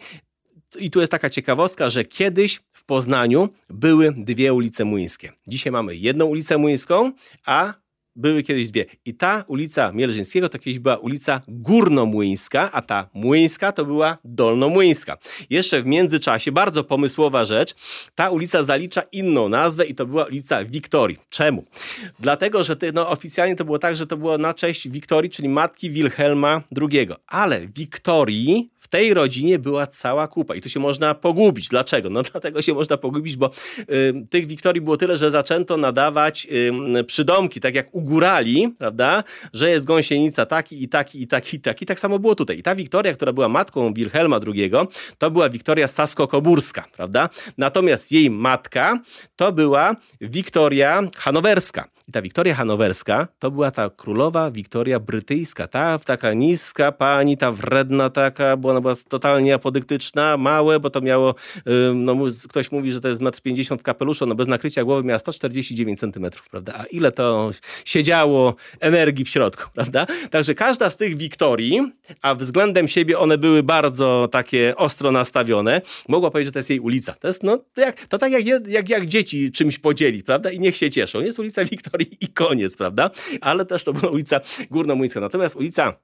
I tu jest taka ciekawostka, że kiedyś w Poznaniu były dwie ulice Młyńskie. Dzisiaj mamy jedną ulicę Młyńską, a były kiedyś dwie. I ta ulica Mielżyńskiego to kiedyś była ulica Górnomłyńska, a ta Młyńska to była Dolnomłyńska. Jeszcze w międzyczasie, bardzo pomysłowa rzecz, ta ulica zalicza inną nazwę i to była ulica Wiktorii. Czemu? Dlatego, że ty, no, oficjalnie to było tak, że to było na cześć Wiktorii, czyli matki Wilhelma drugiego. Ale Wiktorii w tej rodzinie była cała kupa i tu się można pogubić. Dlaczego? No dlatego się można pogubić, bo y, tych Wiktorii było tyle, że zaczęto nadawać y, przydomki, tak jak u górali, prawda, że jest gąsienica taki i taki i taki i taki. Tak samo było tutaj. I ta Wiktoria, która była matką Wilhelma drugiego, to była Wiktoria Sasko-Coburska, prawda? Natomiast jej matka to była Wiktoria Hanowerska. I ta Wiktoria Hanowerska to była ta królowa Wiktoria Brytyjska. Ta taka niska pani, ta wredna taka, bo ona była totalnie apodyktyczna, małe, bo to miało, no ktoś mówi, że to jest metr pięćdziesiąt w kapeluszu, no bez nakrycia głowy miała sto czterdzieści dziewięć centymetrów, prawda? A ile to siedziało energii w środku, prawda? Także każda z tych Wiktorii, a względem siebie one były bardzo takie ostro nastawione, mogła powiedzieć, że to jest jej ulica. To jest, no, to, jak, to tak jak, jak, jak dzieci czymś podzielić, prawda? I niech się cieszą. Jest ulica Wiktorii i koniec, prawda? Ale też to była ulica Górnomłyńska. Natomiast ulica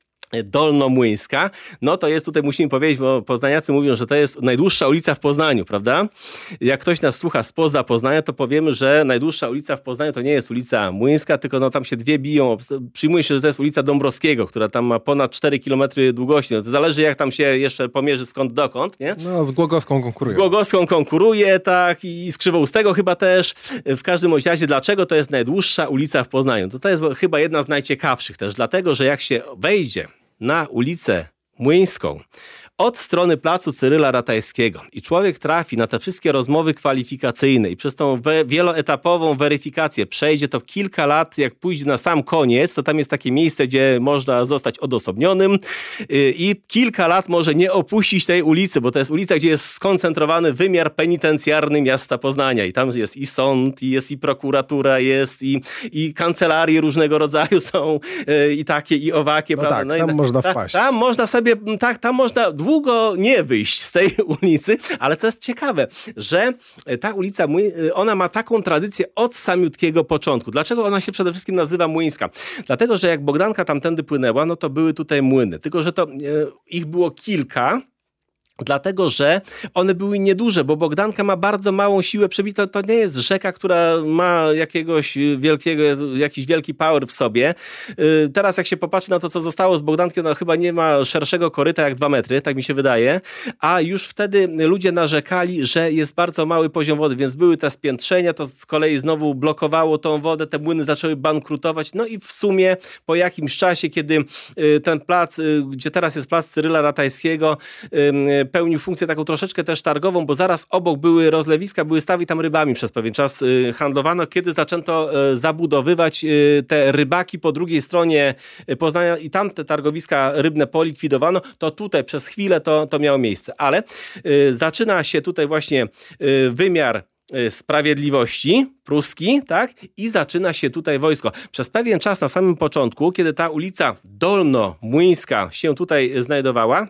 Dolnomłyńska, no to jest, tutaj musimy powiedzieć, bo poznaniacy mówią, że to jest najdłuższa ulica w Poznaniu, prawda? Jak ktoś nas słucha spoza Poznania, to powiemy, że najdłuższa ulica w Poznaniu to nie jest ulica Młyńska, tylko no tam się dwie biją. Przyjmuje się, że to jest ulica Dąbrowskiego, która tam ma ponad cztery kilometry długości. No to zależy, jak tam się jeszcze pomierzy skąd dokąd, nie? No, z Głogowską konkuruje. Z Głogowską konkuruje, tak, i z Krzywoustego chyba też. W każdym razie, dlaczego to jest najdłuższa ulica w Poznaniu? To, to jest chyba jedna z najciekawszych też, dlatego, że jak się wejdzie na ulicę Młyńską od strony placu Cyryla Ratajskiego i człowiek trafi na te wszystkie rozmowy kwalifikacyjne i przez tą we- wieloetapową weryfikację przejdzie to kilka lat, jak pójdzie na sam koniec, to tam jest takie miejsce, gdzie można zostać odosobnionym yy, i kilka lat może nie opuścić tej ulicy, bo to jest ulica, gdzie jest skoncentrowany wymiar penitencjarny miasta Poznania i tam jest i sąd, i jest i prokuratura, jest i, i kancelarie różnego rodzaju są yy, i takie, i owakie. No prawda? tak, no tam i, można ta, wpaść. Tam można sobie, tak, tam można długo nie wyjść z tej ulicy, ale co jest ciekawe, że ta ulica, ona ma taką tradycję od samiutkiego początku. Dlaczego ona się przede wszystkim nazywa Młyńska? Dlatego, że jak Bogdanka tamtędy płynęła, no to były tutaj młyny. Tylko, że to ich było kilka, dlatego, że one były nieduże, bo Bogdanka ma bardzo małą siłę przebitą. To nie jest rzeka, która ma jakiegoś wielkiego, jakiś wielki power w sobie. Teraz jak się popatrzy na to, co zostało z Bogdanki, no chyba nie ma szerszego koryta jak dwa metry, tak mi się wydaje. A już wtedy ludzie narzekali, że jest bardzo mały poziom wody, więc były te spiętrzenia, to z kolei znowu blokowało tą wodę, te młyny zaczęły bankrutować. No i w sumie po jakimś czasie, kiedy ten plac, gdzie teraz jest plac Cyryla Ratajskiego, pełnił funkcję taką troszeczkę też targową, bo zaraz obok były rozlewiska, były stawy, tam rybami przez pewien czas handlowano. Kiedy zaczęto zabudowywać te rybaki po drugiej stronie Poznania i tam te targowiska rybne polikwidowano, to tutaj przez chwilę to, to miało miejsce. Ale zaczyna się tutaj właśnie wymiar sprawiedliwości pruski, tak? I zaczyna się tutaj wojsko. Przez pewien czas na samym początku, kiedy ta ulica Dolnomłyńska się tutaj znajdowała,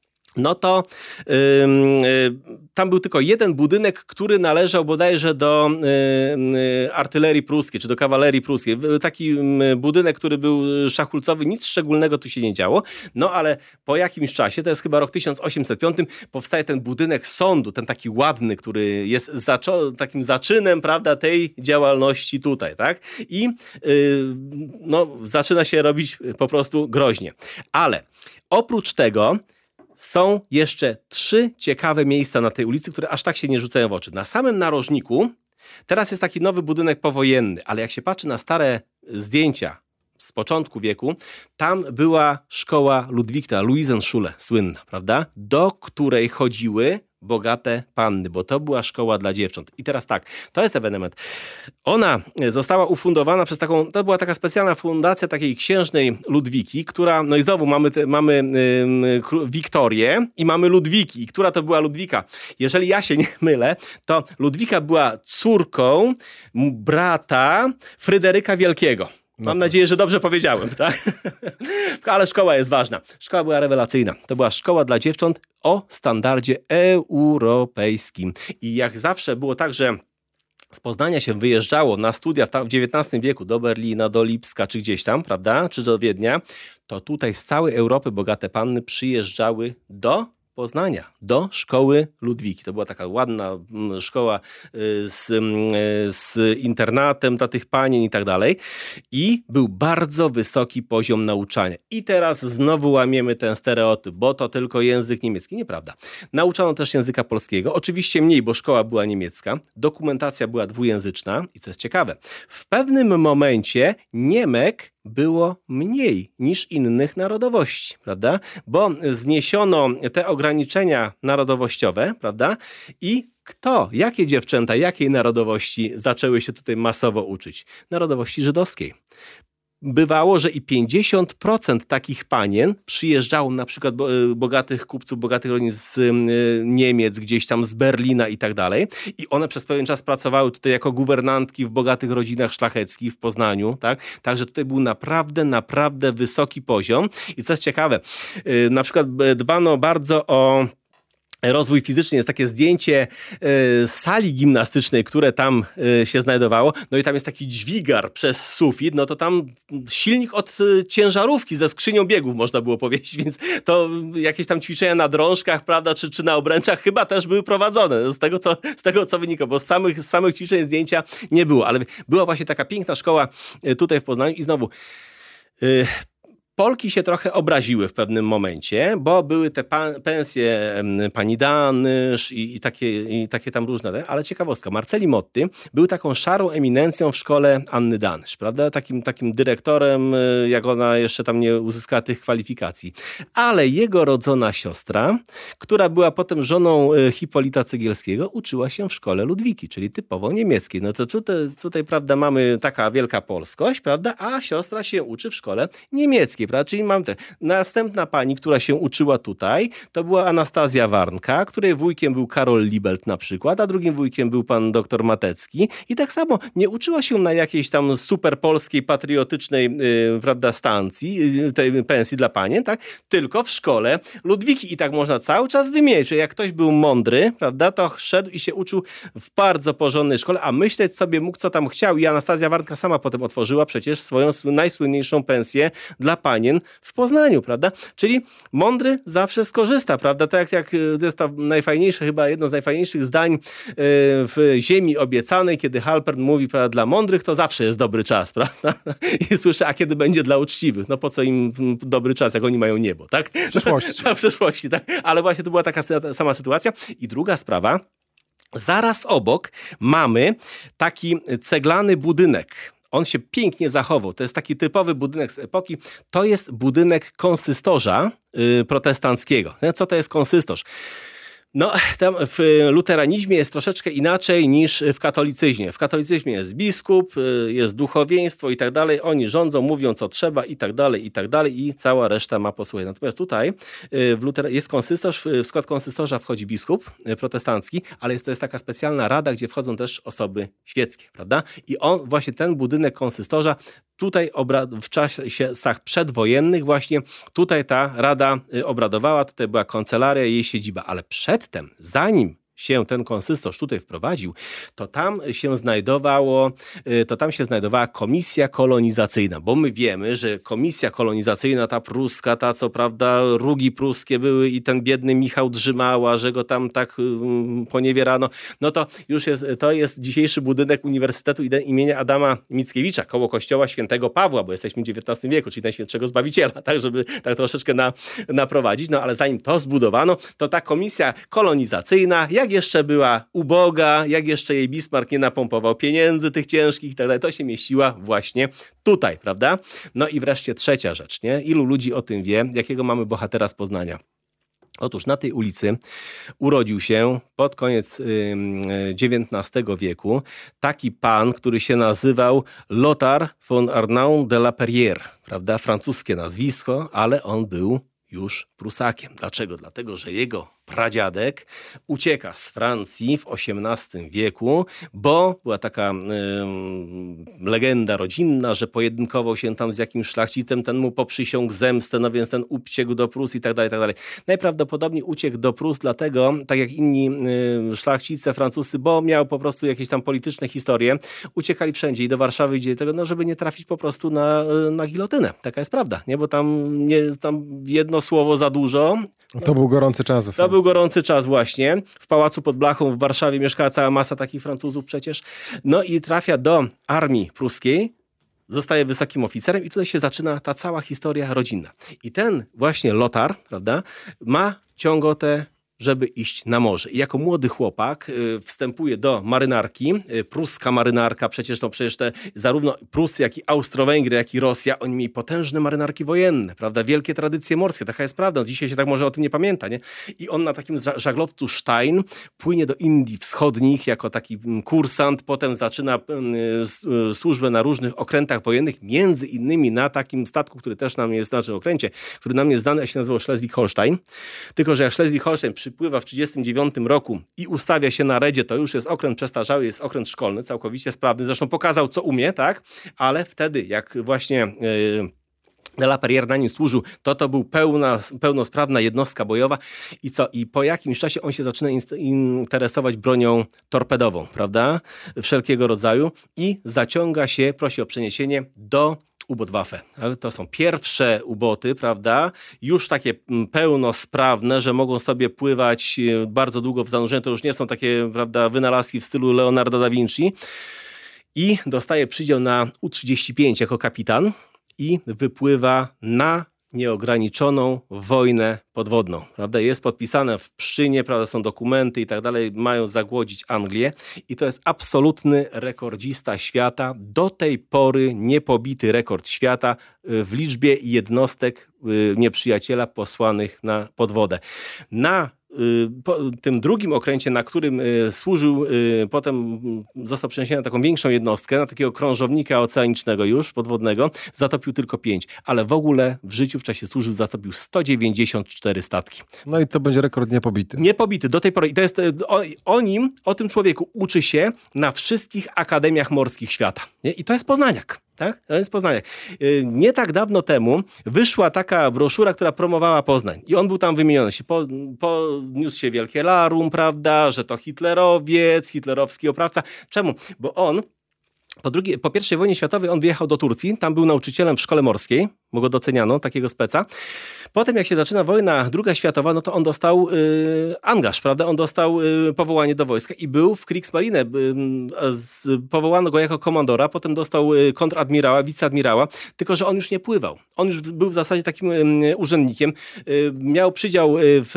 no to yy, yy, tam był tylko jeden budynek, który należał bodajże do yy, yy, artylerii pruskiej, czy do kawalerii pruskiej. Taki yy, budynek, który był szachulcowy, nic szczególnego tu się nie działo. No ale po jakimś czasie, to jest chyba rok tysiąc osiemset piąty, powstaje ten budynek sądu, ten taki ładny, który jest zaczą- takim zaczynem, prawda, tej działalności tutaj, tak? I yy, no, zaczyna się robić po prostu groźnie. Ale oprócz tego są jeszcze trzy ciekawe miejsca na tej ulicy, które aż tak się nie rzucają w oczy. Na samym narożniku teraz jest taki nowy budynek powojenny, ale jak się patrzy na stare zdjęcia z początku wieku, tam była szkoła Ludwika, Luisenschule, słynna, prawda? Do której chodziły bogate panny, bo to była szkoła dla dziewcząt. I teraz tak, to jest ewenement. Ona została ufundowana przez taką, to była taka specjalna fundacja takiej księżnej Ludwiki, która, no i znowu mamy, te, mamy yy, Wiktorię i mamy Ludwiki. I która to była Ludwika? Jeżeli ja się nie mylę, to Ludwika była córką brata Fryderyka Wielkiego. Mam no nadzieję, że dobrze powiedziałem, tak? Ale szkoła jest ważna. Szkoła była rewelacyjna. To była szkoła dla dziewcząt o standardzie europejskim. I jak zawsze było tak, że z Poznania się wyjeżdżało na studia w, tam, w dziewiętnastym wieku do Berlina, do Lipska czy gdzieś tam, prawda, czy do Wiednia, to tutaj z całej Europy bogate panny przyjeżdżały do Poznania, do szkoły Ludwiki. To była taka ładna szkoła z, z internatem dla tych panien i tak dalej. I był bardzo wysoki poziom nauczania. I teraz znowu łamiemy ten stereotyp, bo to tylko język niemiecki. Nieprawda. Nauczano też języka polskiego. Oczywiście mniej, bo szkoła była niemiecka. Dokumentacja była dwujęzyczna i co jest ciekawe, w pewnym momencie Niemek było mniej niż innych narodowości, prawda? Bo zniesiono te ograniczenia narodowościowe, prawda? I kto, jakie dziewczęta, jakiej narodowości zaczęły się tutaj masowo uczyć? Narodowości żydowskiej. Bywało, że i pięćdziesiąt procent takich panien przyjeżdżało, na przykład bogatych kupców, bogatych rodzin z Niemiec, gdzieś tam z Berlina i tak dalej. I one przez pewien czas pracowały tutaj jako guwernantki w bogatych rodzinach szlacheckich w Poznaniu, tak? Także tutaj był naprawdę, naprawdę wysoki poziom. I co jest ciekawe, na przykład dbano bardzo o rozwój fizyczny. Jest takie zdjęcie y, sali gimnastycznej, które tam y, się znajdowało. No i tam jest taki dźwigar przez sufit. No to tam silnik od y, ciężarówki ze skrzynią biegów można było powiedzieć, więc to jakieś tam ćwiczenia na drążkach, prawda, czy, czy na obręczach chyba też były prowadzone. Z tego, co, z tego, co wynika, bo z samych, z samych ćwiczeń zdjęcia nie było. Ale była właśnie taka piękna szkoła y, tutaj w Poznaniu i znowu y, Polki się trochę obraziły w pewnym momencie, bo były te pa- pensje pani Danysz i, i, takie, i takie tam różne, ale ciekawostka, Marceli Motty był taką szarą eminencją w szkole Anny Danysz, prawda? Takim, takim dyrektorem, jak ona jeszcze tam nie uzyskała tych kwalifikacji. Ale jego rodzona siostra, która była potem żoną Hipolita Cegielskiego, uczyła się w szkole Ludwiki, czyli typowo niemieckiej. No to tutaj, tutaj prawda, mamy taka wielka polskość, prawda? A siostra się uczy w szkole niemieckiej. Prawda? Czyli mam te. Następna pani, która się uczyła tutaj, to była Anastazja Warnka, której wujkiem był Karol Libelt na przykład, a drugim wujkiem był pan doktor Matecki. I tak samo nie uczyła się na jakiejś tam super polskiej, patriotycznej yy, prawda, stacji, yy, tej pensji dla panien, tak? Tylko w szkole Ludwiki. I tak można cały czas wymienić, że jak ktoś był mądry, prawda, to szedł i się uczył w bardzo porządnej szkole, a myśleć sobie mógł, co tam chciał. I Anastazja Warnka sama potem otworzyła przecież swoją najsłynniejszą pensję dla panien w Poznaniu, prawda? Czyli mądry zawsze skorzysta, prawda? Tak jak to jest to najfajniejsze, chyba jedno z najfajniejszych zdań w Ziemi Obiecanej, kiedy Halpern mówi, prawda, dla mądrych to zawsze jest dobry czas, prawda? I słyszę, a kiedy będzie dla uczciwych? No po co im dobry czas, jak oni mają niebo, tak? W przyszłości. W przyszłości, tak. Ale właśnie to była taka sama sytuacja. I druga sprawa, zaraz obok mamy taki ceglany budynek. On się pięknie zachował. To jest taki typowy budynek z epoki. To jest budynek konsystorza yy, protestanckiego. Co to jest konsystorz? No, tam w luteranizmie jest troszeczkę inaczej niż w katolicyzmie. W katolicyzmie jest biskup, jest duchowieństwo i tak dalej. Oni rządzą, mówią co trzeba i tak dalej, i tak dalej i cała reszta ma posłuchać. Natomiast tutaj w luter- jest konsystorz, w skład konsystorza wchodzi biskup protestancki, ale jest, to jest taka specjalna rada, gdzie wchodzą też osoby świeckie, prawda? I on, właśnie ten budynek konsystorza, tutaj obra- w czasach przedwojennych właśnie tutaj ta rada obradowała, tutaj była kancelaria, jej siedziba, ale przedtem, zanim się ten konsystorz tutaj wprowadził, to tam się znajdowało, to tam się znajdowała komisja kolonizacyjna, bo my wiemy, że komisja kolonizacyjna, ta pruska, ta co prawda rugi pruskie były i ten biedny Michał Drzymała, że go tam tak poniewierano, no to już jest, to jest dzisiejszy budynek Uniwersytetu imienia Adama Mickiewicza, koło kościoła świętego Pawła, bo jesteśmy w dziewiętnastym wieku, czyli Najświętszego Zbawiciela, tak, żeby tak troszeczkę na, naprowadzić, no ale zanim to zbudowano, to ta komisja kolonizacyjna, jak jeszcze była uboga, jak jeszcze jej Bismarck nie napompował pieniędzy tych ciężkich i tak dalej, to się mieściła właśnie tutaj, prawda? No i wreszcie trzecia rzecz, nie? Ilu ludzi o tym wie, jakiego mamy bohatera z Poznania? Otóż na tej ulicy urodził się pod koniec dziewiętnastego wieku taki pan, który się nazywał Lothar von Arnaud de la Perrière, prawda? Francuskie nazwisko, ale on był już Prusakiem. Dlaczego? Dlatego, że jego pradziadek ucieka z Francji w osiemnastym wieku, bo była taka y, legenda rodzinna, że pojedynkował się tam z jakimś szlachcicem, ten mu poprzysiągł zemstę, no więc ten uciekł do Prus i tak dalej, i tak dalej. Najprawdopodobniej uciekł do Prus dlatego, tak jak inni y, szlachcice francuscy, bo miał po prostu jakieś tam polityczne historie, uciekali wszędzie i do Warszawy, gdzie tego, no żeby nie trafić po prostu na, na gilotynę. Taka jest prawda, nie? Bo tam, nie, tam jedno słowo za dużo. No, to był gorący czas. We to był gorący czas właśnie. W Pałacu pod Blachą w Warszawie mieszkała cała masa takich Francuzów przecież. No i trafia do armii pruskiej, zostaje wysokim oficerem i tutaj się zaczyna ta cała historia rodzinna. I ten właśnie Lothar, prawda, ma ciągotę, żeby iść na morze. I jako młody chłopak y, wstępuje do marynarki, y, pruska marynarka, przecież to przecież te zarówno Prusy, jak i Austro-Węgry, jak i Rosja, oni mieli potężne marynarki wojenne, prawda, wielkie tradycje morskie, taka jest prawda, dzisiaj się tak może o tym nie pamięta, nie? I on na takim żaglowcu Stein płynie do Indii Wschodnich jako taki kursant, potem zaczyna y, y, służbę na różnych okrętach wojennych, między innymi na takim statku, który też nam jest, znaczy okręcie, który nam jest znany, a się nazywał Schleswig-Holstein, tylko że jak Schleswig-Holstein przypływa w trzydziestym dziewiątym roku i ustawia się na redzie, to już jest okręt przestarzały, jest okręt szkolny, całkowicie sprawny. Zresztą pokazał, co umie, tak? Ale wtedy, jak właśnie Yy, de la Perrière na nim służył, to to był pełna, pełnosprawna jednostka bojowa i co? I po jakimś czasie on się zaczyna interesować bronią torpedową, prawda? Wszelkiego rodzaju i zaciąga się, prosi o przeniesienie do U-Boot-Waffe. Ale to są pierwsze uboty, prawda? Już takie pełnosprawne, że mogą sobie pływać bardzo długo w zanurzeniu. To już nie są takie, prawda, wynalazki w stylu Leonardo da Vinci. I dostaje przydział na U trzydzieści pięć jako kapitan i wypływa na nieograniczoną wojnę podwodną, prawda? Jest podpisane w Pszczynie, prawda? Są dokumenty i tak dalej, mają zagłodzić Anglię i to jest absolutny rekordzista świata, do tej pory niepobity rekord świata w liczbie jednostek nieprzyjaciela posłanych na podwodę. Na po tym drugim okręcie, na którym y, służył, y, potem został przeniesiony na taką większą jednostkę, na takiego krążownika oceanicznego już, podwodnego, zatopił tylko pięć, ale w ogóle w życiu w czasie służby zatopił sto dziewięćdziesiąt cztery statki. No i to będzie rekord niepobity. Niepobity, do tej pory. I to jest, o, o nim, o tym człowieku uczy się na wszystkich akademiach morskich świata. Nie? I to jest poznaniak. Tak? To jest Poznaniak. Nie tak dawno temu wyszła taka broszura, która promowała Poznań. I on był tam wymieniony. Podniósł się wielkie larum, prawda, że to hitlerowiec, hitlerowski oprawca. Czemu? Bo on po, drugiej, po pierwszej wojnie światowej on wyjechał do Turcji. Tam był nauczycielem w szkole morskiej. Bo go doceniano, takiego speca. Potem jak się zaczyna wojna druga światowa, no to on dostał y, angaż, prawda? On dostał y, powołanie do wojska i był w Kriegsmarine. Y, z, powołano go jako komandora, potem dostał y, kontradmirała, wiceadmirała, tylko że on już nie pływał. On już był w zasadzie takim y, urzędnikiem. Y, miał przydział y, w,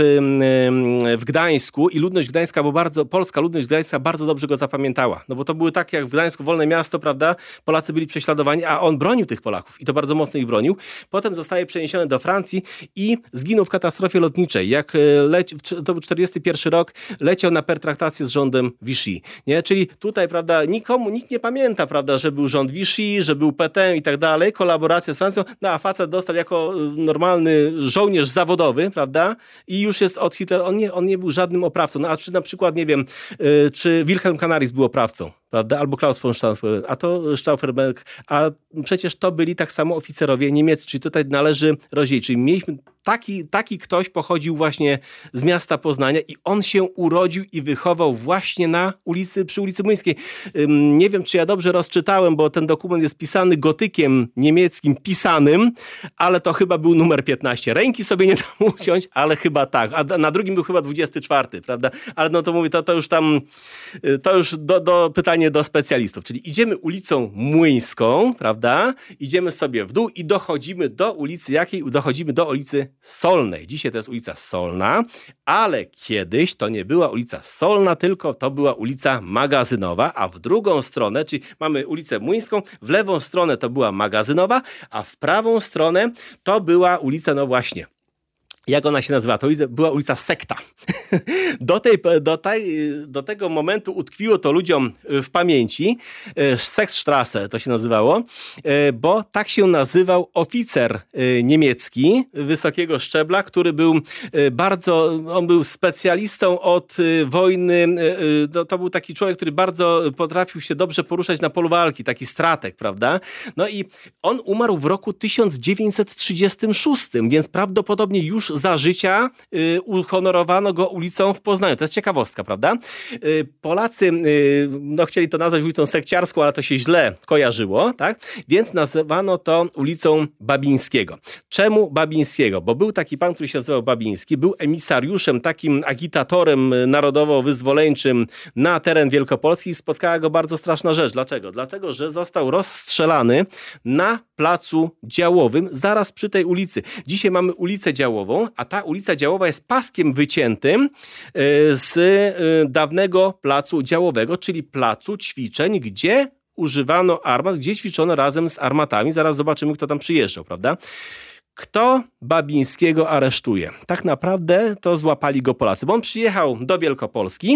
y, w Gdańsku i ludność gdańska, bo bardzo, polska ludność gdańska bardzo dobrze go zapamiętała. No bo to były tak jak w Gdańsku wolne miasto, prawda? Polacy byli prześladowani, a on bronił tych Polaków i to bardzo mocno ich bronił. Potem zostaje przeniesiony do Francji i zginął w katastrofie lotniczej. Jak leci, to był czterdziesty pierwszy rok, leciał na pertraktację z rządem Vichy. Nie? Czyli tutaj, prawda, nikomu, nikt nie pamięta, prawda, że był rząd Vichy, że był Pétain i tak dalej, kolaboracja z Francją, no a facet dostał jako normalny żołnierz zawodowy, prawda, i już jest od Hitlera, on nie, on nie był żadnym oprawcą. No a czy na przykład, nie wiem, yy, czy Wilhelm Canaris był oprawcą, prawda, albo Klaus von Stauffenberg, a to Stauffenberg, a przecież to byli tak samo oficerowie niemieccy, czyli tutaj należy rozdzielić, czyli mieliśmy taki, taki ktoś pochodził właśnie z miasta Poznania i on się urodził i wychował właśnie na ulicy, przy ulicy Młyńskiej. Ym, nie wiem, czy ja dobrze rozczytałem, bo ten dokument jest pisany gotykiem niemieckim, pisanym, ale to chyba był numer piętnaście. Ręki sobie nie dam uciąć, ale chyba tak. A na drugim był chyba dwudziesty czwarty, prawda? Ale no to mówię, to, to już tam, to już do, do pytanie do specjalistów. Czyli idziemy ulicą Młyńską, prawda? Idziemy sobie w dół i dochodzimy do ulicy jakiej? Dochodzimy do ulicy Solnej. Dzisiaj to jest ulica Solna, ale kiedyś to nie była ulica Solna, tylko to była ulica Magazynowa, a w drugą stronę, czyli mamy ulicę Młyńską, w lewą stronę to była Magazynowa, a w prawą stronę to była ulica, no właśnie, Jak ona się nazywa? To była ulica Sekta. Do, tej, do, tej, do tego momentu utkwiło to ludziom w pamięci. Sexstrasse to się nazywało, bo tak się nazywał oficer niemiecki wysokiego szczebla, który był bardzo, on był specjalistą od wojny. To był taki człowiek, który bardzo potrafił się dobrze poruszać na polu walki, taki strateg, prawda? No i on umarł w roku tysiąc dziewięćset trzydziestym szóstym, więc prawdopodobnie już za życia y, uhonorowano go ulicą w Poznaniu. To jest ciekawostka, prawda? Y, Polacy y, no, chcieli to nazwać ulicą sekciarską, ale to się źle kojarzyło, tak? Więc nazywano to ulicą Babińskiego. Czemu Babińskiego? Bo był taki pan, który się nazywał Babiński, był emisariuszem, takim agitatorem narodowo-wyzwoleńczym na teren Wielkopolski i spotkała go bardzo straszna rzecz. Dlaczego? Dlatego, że został rozstrzelany na placu Działowym, zaraz przy tej ulicy. Dzisiaj mamy ulicę Działową, a ta ulica Działowa jest paskiem wyciętym z dawnego placu Działowego, czyli placu ćwiczeń, gdzie używano armat, gdzie ćwiczono razem z armatami. Zaraz zobaczymy, kto tam przyjeżdżał, prawda? Kto Babińskiego aresztuje? Tak naprawdę to złapali go Polacy, bo on przyjechał do Wielkopolski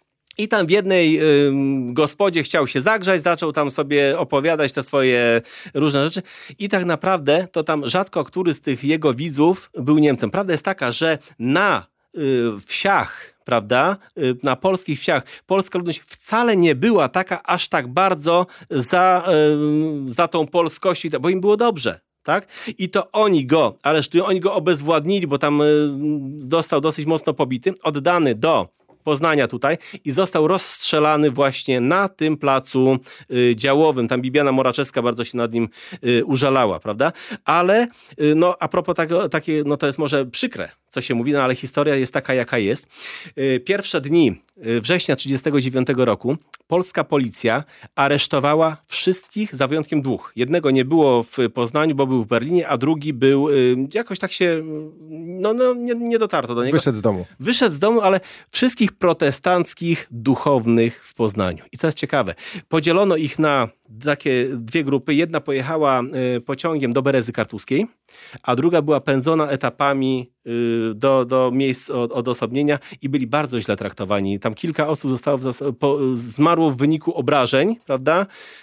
i tam w jednej y, gospodzie chciał się zagrzać, zaczął tam sobie opowiadać te swoje różne rzeczy i tak naprawdę to tam rzadko który z tych jego widzów był Niemcem. Prawda jest taka, że na y, wsiach, prawda, y, na polskich wsiach polska ludność wcale nie była taka aż tak bardzo za, y, za tą polskością, bo im było dobrze. Tak? I to oni go aresztują, oni go obezwładnili, bo tam y, został dosyć mocno pobity, oddany do Poznania tutaj i został rozstrzelany właśnie na tym placu y, Działowym. Tam Bibiana Moraczewska bardzo się nad nim y, użalała, prawda? Ale y, no a propos tego, takie, no to jest może przykre, co się mówi, no ale historia jest taka, jaka jest. Y, pierwsze dni września tysiąc dziewięćset trzydziestego dziewiątego roku polska policja aresztowała wszystkich za wyjątkiem dwóch. Jednego nie było w Poznaniu, bo był w Berlinie, a drugi był, y, jakoś tak się, no, no nie, nie dotarto do niego. Wyszedł z domu. Wyszedł z domu, ale wszystkich protestanckich duchownych w Poznaniu. I co jest ciekawe, podzielono ich na takie dwie grupy. Jedna pojechała y, pociągiem do Berezy Kartuskiej, a druga była pędzona etapami y, do, do miejsc od, odosobnienia i byli bardzo źle traktowani. Tam kilka osób zostało w zas- po, zmarło w wyniku obrażeń, prawda?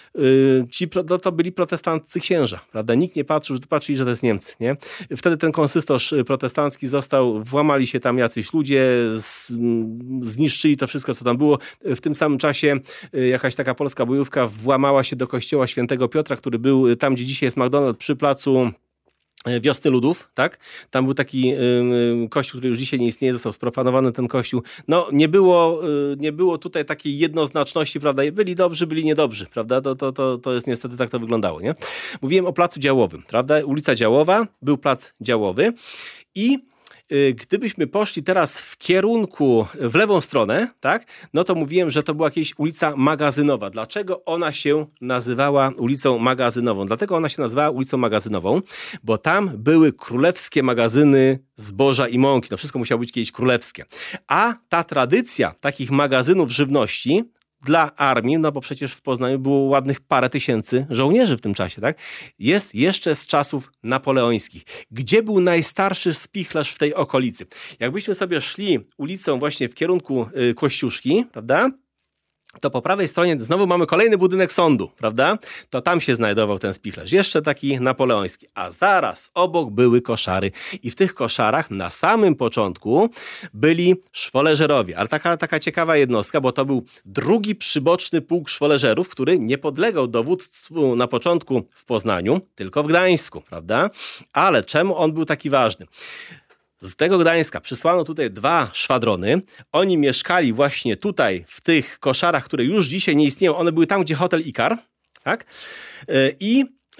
Y, ci pro, to, to byli protestanccy księża, prawda? Nikt nie patrzył, patrzyli, że to jest Niemcy, nie? Wtedy ten konsystorz protestancki został, włamali się tam jacyś ludzie, z, zniszczyli to wszystko, co tam było. W tym samym czasie y, jakaś taka polska bojówka włamała się do kościoła Świętego Piotra, który był tam, gdzie dzisiaj jest McDonald's, przy placu Wiosny Ludów, tak? Tam był taki y, kościół, który już dzisiaj nie istnieje, został sprofanowany ten kościół. No nie było, y, nie było tutaj takiej jednoznaczności, prawda? Byli dobrzy, byli niedobrzy, prawda? To, to, to, to jest niestety tak to wyglądało, nie? Mówiłem o placu Działowym, prawda? Ulica Działowa, był plac Działowy i gdybyśmy poszli teraz w kierunku, w lewą stronę, tak, no to mówiłem, że to była jakaś ulica Magazynowa. Dlaczego ona się nazywała ulicą Magazynową? Dlatego ona się nazywała ulicą Magazynową, bo tam były królewskie magazyny zboża i mąki. No wszystko musiało być kiedyś królewskie. A ta tradycja takich magazynów żywności dla armii, no bo przecież w Poznaniu było ładnych parę tysięcy żołnierzy w tym czasie, tak? Jest jeszcze z czasów napoleońskich. Gdzie był najstarszy spichlerz w tej okolicy? Jakbyśmy sobie szli ulicą właśnie w kierunku y, Kościuszki, prawda? To po prawej stronie znowu mamy kolejny budynek sądu, prawda? To tam się znajdował ten spichlerz, jeszcze taki napoleoński. A zaraz obok były koszary i w tych koszarach na samym początku byli szwoleżerowie. Ale taka, taka ciekawa jednostka, bo to był drugi przyboczny pułk szwoleżerów, który nie podlegał dowództwu na początku w Poznaniu, tylko w Gdańsku, prawda? Ale czemu on był taki ważny? Z tego Gdańska przysłano tutaj dwa szwadrony. Oni mieszkali właśnie tutaj w tych koszarach, które już dzisiaj nie istnieją. One były tam, gdzie hotel Ikar. Tak? I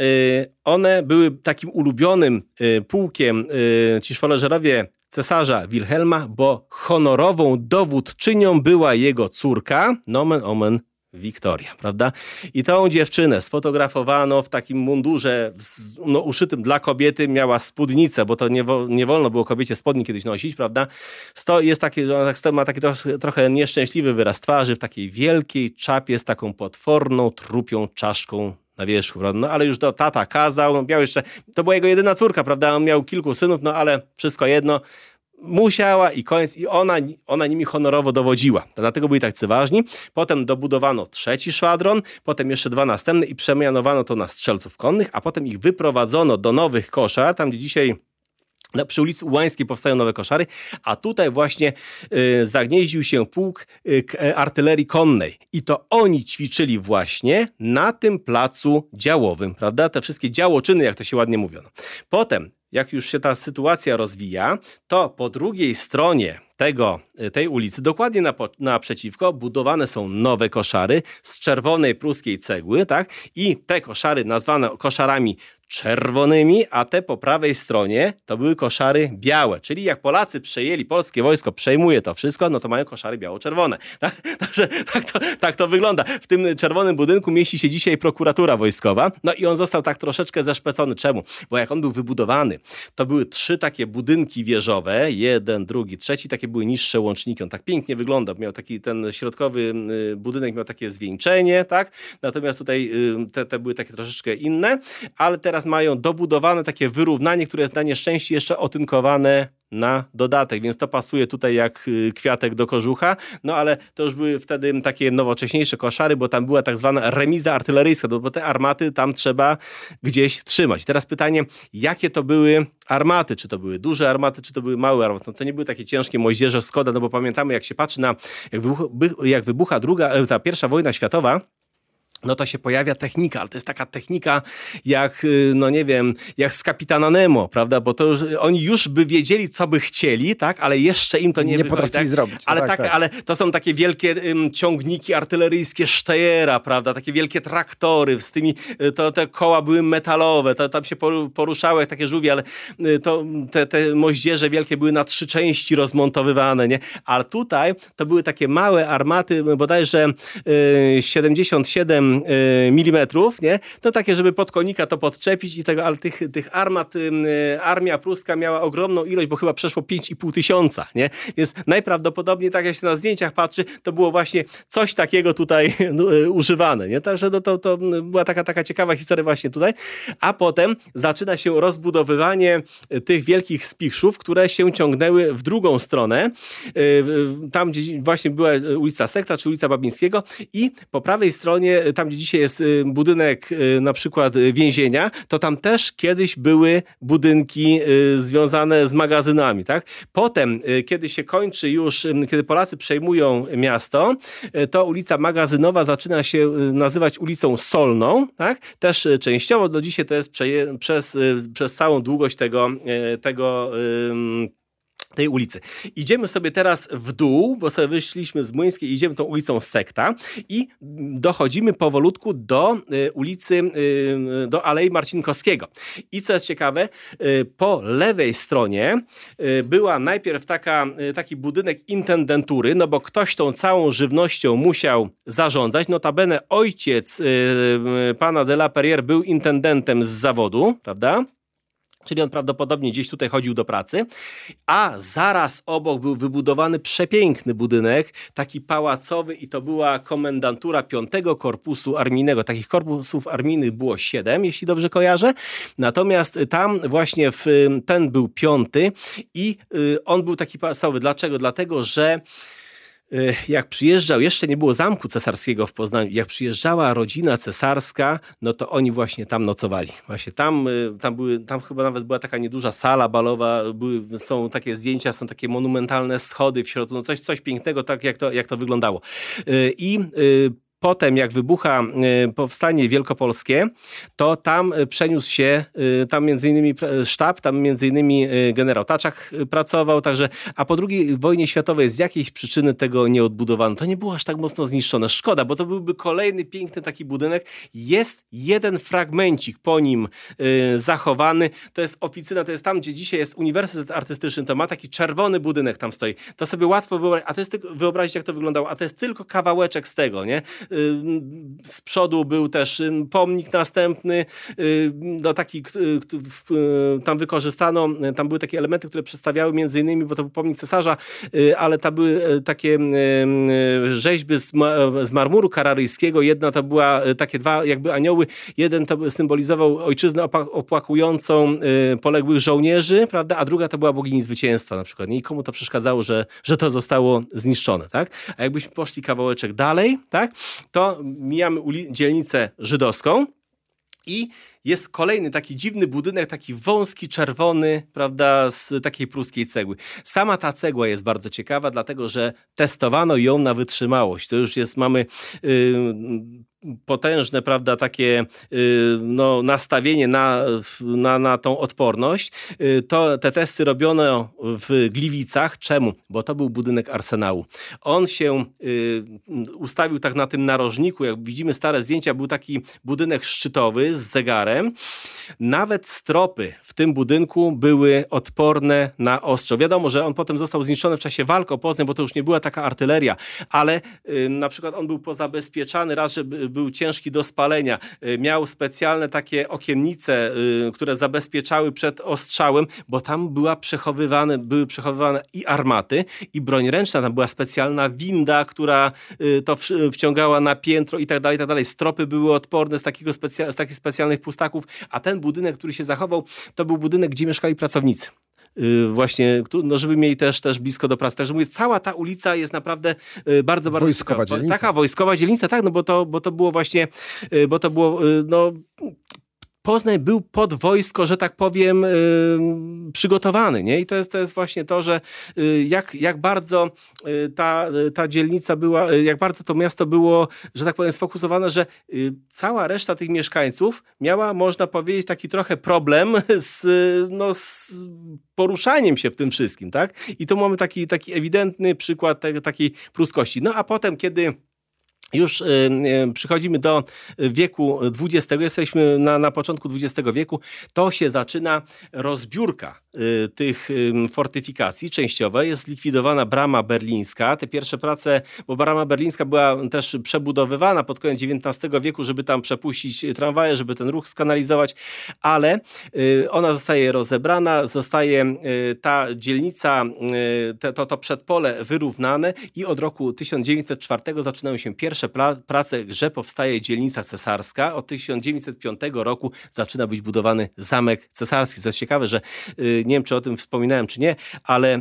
one były takim ulubionym pułkiem, ci szwoleżerowie cesarza Wilhelma, bo honorową dowódczynią była jego córka, nomen omen Wiktoria, prawda? I tą dziewczynę sfotografowano w takim mundurze no, uszytym dla kobiety, miała spódnicę, bo to nie, wo, nie wolno było kobiecie spodni kiedyś nosić, prawda? Sto, jest taki, ma taki trochę, trochę nieszczęśliwy wyraz twarzy, w takiej wielkiej czapie z taką potworną, trupią czaszką na wierzchu, prawda? No ale już to tata kazał, miał jeszcze, to była jego jedyna córka, prawda? On miał kilku synów, no ale wszystko jedno. Musiała i koniec. I ona, ona nimi honorowo dowodziła. Dlatego byli tacy ważni. Potem dobudowano trzeci szwadron, potem jeszcze dwa następne i przemianowano to na strzelców konnych, a potem ich wyprowadzono do nowych koszar, tam gdzie dzisiaj przy ulicy Ułańskiej powstają nowe koszary, a tutaj właśnie y, zagnieździł się pułk y, artylerii konnej. I to oni ćwiczyli właśnie na tym placu działowym, prawda? Te wszystkie działoczyny, jak to się ładnie mówiono. Potem, jak już się ta sytuacja rozwija, to po drugiej stronie tego, tej ulicy, dokładnie naprzeciwko, budowane są nowe koszary z czerwonej pruskiej cegły, tak? I te koszary nazwane koszarami czerwonymi, a te po prawej stronie to były koszary białe. Czyli jak Polacy przejęli, polskie wojsko przejmuje to wszystko, no to mają koszary biało-czerwone. Tak? Także tak to, tak to wygląda. W tym czerwonym budynku mieści się dzisiaj prokuratura wojskowa. No i on został tak troszeczkę zaszpecony. Czemu? Bo jak on był wybudowany, to były trzy takie budynki wieżowe, jeden, drugi, trzeci, takie były niższe łączniki. On tak pięknie wygląda. Miał taki ten środkowy budynek, miał takie zwieńczenie, tak? Natomiast tutaj te, te były takie troszeczkę inne, ale teraz mają dobudowane takie wyrównanie, które jest na nieszczęście jeszcze otynkowane na dodatek, więc to pasuje tutaj jak kwiatek do kożucha, no ale to już były wtedy takie nowocześniejsze koszary, bo tam była tak zwana remiza artyleryjska, bo te armaty tam trzeba gdzieś trzymać. Teraz pytanie, jakie to były armaty? Czy to były duże armaty, czy to były małe armaty? No to nie były takie ciężkie moździerze Skoda, no bo pamiętamy, jak się patrzy na, jak wybucha, jak wybucha druga, ta pierwsza wojna światowa, no to się pojawia technika, ale to jest taka technika jak, no nie wiem, jak z Kapitana Nemo, prawda, bo to już, oni już by wiedzieli, co by chcieli, tak, ale jeszcze im to nie, nie wychodzi, potrafili tak? zrobić. Ale, tak, tak, tak. ale to są takie wielkie um, ciągniki artyleryjskie Steyera, prawda, takie wielkie traktory, z tymi, to te koła były metalowe, to tam się poruszały jak takie żółwie, ale to te, te moździerze wielkie były na trzy części rozmontowywane, nie, a tutaj to były takie małe armaty, bodajże y, siedemdziesiąt siedem milimetrów, nie? No takie, żeby pod konika to podczepić i tego, ale tych, tych armat y, armia pruska miała ogromną ilość, bo chyba przeszło pięć i pół tysiąca, nie? Więc najprawdopodobniej, tak jak się na zdjęciach patrzy, to było właśnie coś takiego tutaj no, y, używane, nie? Także no, to, to była taka, taka ciekawa historia właśnie tutaj, a potem zaczyna się rozbudowywanie tych wielkich spichrzów, które się ciągnęły w drugą stronę, y, y, tam gdzie właśnie była ulica Sekta, czy ulica Babińskiego i po prawej stronie, tam gdzie dzisiaj jest budynek na przykład więzienia, to tam też kiedyś były budynki związane z magazynami, tak? Potem, kiedy się kończy już, kiedy Polacy przejmują miasto, to ulica Magazynowa zaczyna się nazywać ulicą Solną, tak? Też częściowo do dzisiaj to jest przeje- przez, przez całą długość tego, tego tej ulicy. Idziemy sobie teraz w dół, bo sobie wyszliśmy z Młyńskiej, idziemy tą ulicą Sekta i dochodzimy powolutku do y, ulicy, y, do Alei Marcinkowskiego. I co jest ciekawe, y, po lewej stronie y, była najpierw taka, y, taki budynek intendentury, no bo ktoś tą całą żywnością musiał zarządzać. Notabene ojciec y, y, pana de la Perrière był intendentem z zawodu, prawda? Czyli on prawdopodobnie gdzieś tutaj chodził do pracy, a zaraz obok był wybudowany przepiękny budynek, taki pałacowy i to była komendantura piątego Korpusu Armijnego. Takich korpusów armijnych było siedem, jeśli dobrze kojarzę. Natomiast tam właśnie w, ten był piąty i on był taki pałacowy. Dlaczego? Dlatego, że jak przyjeżdżał, jeszcze nie było Zamku Cesarskiego w Poznaniu, jak przyjeżdżała rodzina cesarska, no to oni właśnie tam nocowali. Właśnie tam, tam, były, tam chyba nawet była taka nieduża sala balowa, były, są takie zdjęcia, są takie monumentalne schody w środku, no coś, coś pięknego, tak jak to, jak to wyglądało. I potem, jak wybucha y, powstanie wielkopolskie, to tam y, przeniósł się, y, tam między innymi sztab, tam między innymi y, generał Taczak y, pracował, także, a po drugiej wojnie światowej z jakiejś przyczyny tego nie odbudowano. To nie było aż tak mocno zniszczone. Szkoda, bo to byłby kolejny piękny taki budynek. Jest jeden fragmencik po nim y, zachowany. To jest oficyna, to jest tam, gdzie dzisiaj jest Uniwersytet Artystyczny, to ma taki czerwony budynek tam stoi. To sobie łatwo wyobrazić, a to jest tylko, wyobrazić, jak to wyglądało, a to jest tylko kawałeczek z tego, nie? z przodu był też pomnik następny, no taki, tam wykorzystano, tam były takie elementy, które przedstawiały między innymi, bo to był pomnik cesarza, ale tam były takie rzeźby z, ma, z marmuru kararyjskiego. Jedna to była takie dwa jakby anioły. Jeden to symbolizował ojczyznę opłakującą poległych żołnierzy, prawda? A druga to była bogini zwycięstwa na przykład. I komu to przeszkadzało, że, że to zostało zniszczone, tak? A jakbyśmy poszli kawałeczek dalej, tak? To mijamy uli- dzielnicę żydowską i jest kolejny taki dziwny budynek, taki wąski, czerwony, prawda, z takiej pruskiej cegły. Sama ta cegła jest bardzo ciekawa, dlatego że testowano ją na wytrzymałość. To już jest, mamy yy, potężne, prawda, takie yy, no, nastawienie na, na, na tą odporność. Yy, to, te testy robiono w Gliwicach. Czemu? Bo to był budynek arsenału. On się yy, ustawił tak na tym narożniku, jak widzimy stare zdjęcia, był taki budynek szczytowy z zegarem. Nawet stropy w tym budynku były odporne na ostrzał. Wiadomo, że on potem został zniszczony w czasie walk o Poznań, bo to już nie była taka artyleria, ale y, na przykład on był pozabezpieczany, raz, że był ciężki do spalenia. Y, miał specjalne takie okiennice, y, które zabezpieczały przed ostrzałem, bo tam była przechowywane, były przechowywane i armaty, i broń ręczna. Tam była specjalna winda, która y, to w, wciągała na piętro i tak dalej, i tak dalej. Stropy były odporne z, takiego specja- z takich specjalnych pustaków, a ten budynek, który się zachował, to był budynek, gdzie mieszkali pracownicy. Yy, właśnie, no żeby mieli też, też blisko do pracy. Także mówię, cała ta ulica jest naprawdę yy, bardzo, bardzo wojskowa ciekawa. dzielnica. Taka wojskowa dzielnica, tak, no bo to, bo to było właśnie, yy, bo to było, yy, no... Poznań był pod wojsko, że tak powiem, yy, przygotowany, nie? I to jest, to jest właśnie to, że yy, jak, jak bardzo yy, ta, ta dzielnica była, yy, jak bardzo to miasto było, że tak powiem, sfokusowane, że yy, cała reszta tych mieszkańców miała, można powiedzieć, taki trochę problem z, no, z poruszaniem się w tym wszystkim, tak? I tu mamy taki, taki ewidentny przykład tej, takiej pruskości. No a potem, kiedy już y, y, przychodzimy do wieku dwudziestego, jesteśmy na, na początku dwudziestego wieku, to się zaczyna rozbiórka y, tych y, fortyfikacji częściowej. Jest zlikwidowana brama berlińska. Te pierwsze prace, bo brama berlińska była też przebudowywana pod koniec dziewiętnastego wieku, żeby tam przepuścić tramwaje, żeby ten ruch skanalizować, ale y, ona zostaje rozebrana, zostaje y, ta dzielnica, y, te, to, to przedpole wyrównane i od roku tysiąc dziewięćset czwartego zaczynają się pierwsze prace, że powstaje dzielnica cesarska. Od tysiąc dziewięćset piątego roku zaczyna być budowany Zamek Cesarski. Co jest ciekawe, że nie wiem, czy o tym wspominałem, czy nie, ale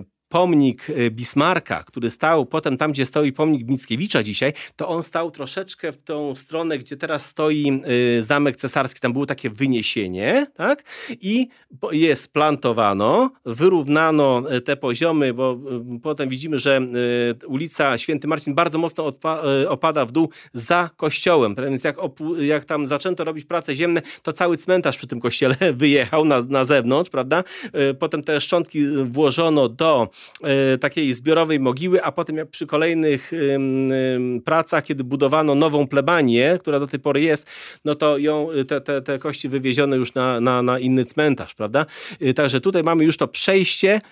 pomnik Bismarcka, który stał potem tam, gdzie stoi pomnik Mickiewicza dzisiaj, to on stał troszeczkę w tą stronę, gdzie teraz stoi Zamek Cesarski. Tam było takie wyniesienie, tak? I je splantowano, wyrównano te poziomy, bo potem widzimy, że ulica Święty Marcin bardzo mocno odpa- opada w dół za kościołem. Więc jak, opu- jak tam zaczęto robić prace ziemne, to cały cmentarz przy tym kościele wyjechał na, na zewnątrz, prawda? Potem te szczątki włożono do takiej zbiorowej mogiły, a potem jak przy kolejnych ym, ym, pracach, kiedy budowano nową plebanię, która do tej pory jest, no to ją, te, te, te kości wywieziono już na, na, na inny cmentarz, prawda? Yy, także tutaj mamy już to przejście yy,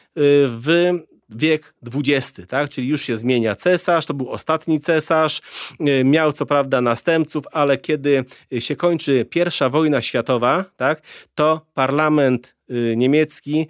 w wiek dwudziesty, tak? Czyli już się zmienia cesarz, to był ostatni cesarz, yy, miał co prawda następców, ale kiedy się kończy pierwsza wojna światowa, tak? To parlament niemiecki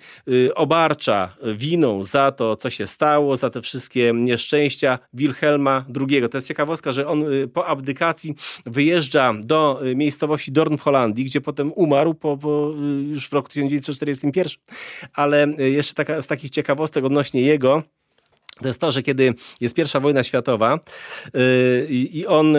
obarcza winą za to, co się stało, za te wszystkie nieszczęścia Wilhelma drugiego. To jest ciekawostka, że on po abdykacji wyjeżdża do miejscowości Dorn w Holandii, gdzie potem umarł po, po, już w roku tysiąc dziewięćset czterdziestym pierwszym. Ale jeszcze taka, z takich ciekawostek odnośnie jego, to jest to, że kiedy jest pierwsza wojna światowa yy, i on,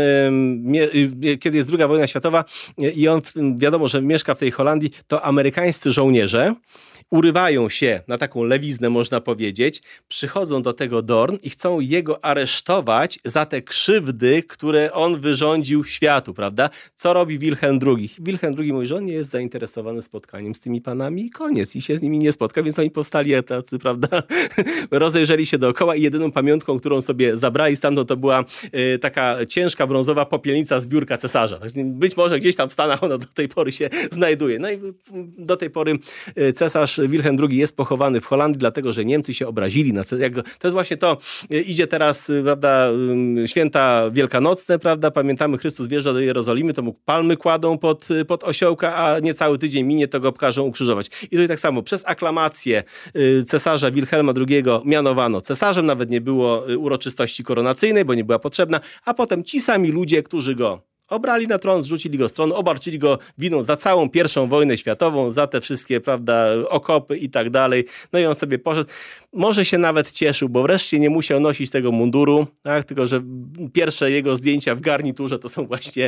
yy, kiedy jest druga wojna światowa yy, i on, wiadomo, że mieszka w tej Holandii, to amerykańscy żołnierze urywają się na taką lewiznę, można powiedzieć, przychodzą do tego Dorn i chcą jego aresztować za te krzywdy, które on wyrządził światu, prawda? Co robi Wilhelm drugi? Wilhelm drugi mówi, że on nie jest zainteresowany spotkaniem z tymi panami i koniec. I się z nimi nie spotka, więc oni powstali tacy, prawda? Rozejrzeli się dookoła i jedyną pamiątką, którą sobie zabrali stamtąd, to była y, taka ciężka brązowa popielnica zbiórka cesarza. Być może gdzieś tam w Stanach ona do tej pory się znajduje. No i do tej pory cesarz Wilhelm drugi jest pochowany w Holandii, dlatego że Niemcy się obrazili na cesarza. To jest właśnie to, idzie teraz, prawda, święta wielkanocne, prawda, pamiętamy, Chrystus wjeżdża do Jerozolimy, to mu palmy kładą pod, pod osiołka, a niecały tydzień minie, to go każą ukrzyżować. I tutaj tak samo, przez aklamację cesarza Wilhelma drugiego mianowano cesarzem, nawet nie było uroczystości koronacyjnej, bo nie była potrzebna, a potem ci sami ludzie, którzy go obrali na tron, zrzucili go z tronu, obarczyli go winą za całą pierwszą wojnę światową, za te wszystkie, prawda, okopy i tak dalej. No i on sobie poszedł. Może się nawet cieszył, bo wreszcie nie musiał nosić tego munduru, tak? Tylko że pierwsze jego zdjęcia w garniturze to są właśnie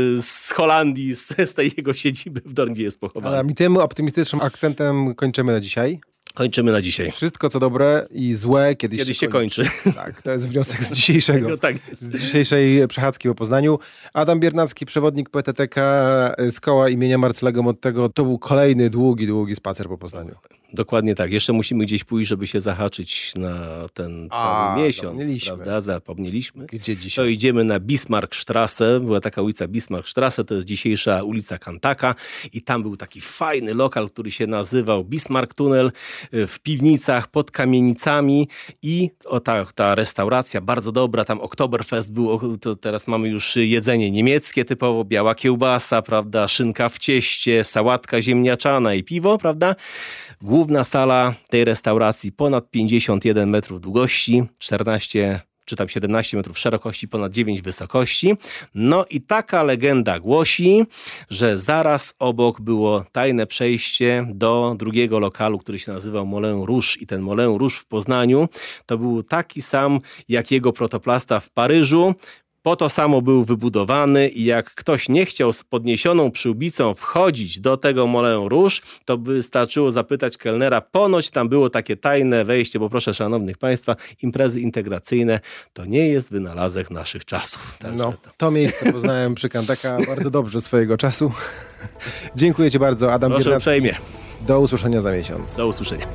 z Holandii, z, z tej jego siedziby w Dorn, gdzie jest pochowany. A mi tym optymistycznym akcentem kończymy na dzisiaj. Kończymy na dzisiaj. Wszystko, co dobre i złe, kiedyś, kiedyś się, się kończy. kończy. Tak, to jest wniosek z dzisiejszego. No tak jest. Z dzisiejszej przechadzki po Poznaniu. Adam Biernacki, przewodnik P T T K z koła imienia Marcelego Mottego. To był kolejny długi, długi spacer po Poznaniu. Dokładnie tak. Jeszcze musimy gdzieś pójść, żeby się zahaczyć na ten cały A, miesiąc. Prawda? Zapomnieliśmy. Gdzie dzisiaj? To idziemy na Bismarckstraße. Była taka ulica Bismarckstraße, to jest dzisiejsza ulica Kantaka i tam był taki fajny lokal, który się nazywał Bismarck Tunnel, w piwnicach, pod kamienicami i o, ta, ta restauracja bardzo dobra, tam Oktoberfest był, to teraz mamy już jedzenie niemieckie typowo, biała kiełbasa, prawda, szynka w cieście, sałatka ziemniaczana i piwo, prawda. Główna sala tej restauracji ponad pięćdziesiąt jeden metrów długości, czternaście czy tam siedemnaście metrów szerokości, ponad dziewięć wysokości. No i taka legenda głosi, że zaraz obok było tajne przejście do drugiego lokalu, który się nazywał Moulin Rouge i ten Moulin Rouge w Poznaniu to był taki sam jak jego protoplasta w Paryżu. Po to samo był wybudowany i jak ktoś nie chciał z podniesioną przyłbicą wchodzić do tego Moulin Rouge, to wystarczyło zapytać kelnera. Ponoć tam było takie tajne wejście, bo proszę szanownych państwa, imprezy integracyjne to nie jest wynalazek naszych czasów. Także no, to... to miejsce poznałem przy Kantaka bardzo dobrze swojego czasu. Dziękuję ci bardzo, Adam Proszę Biernacki. uprzejmie. Do usłyszenia za miesiąc. Do usłyszenia.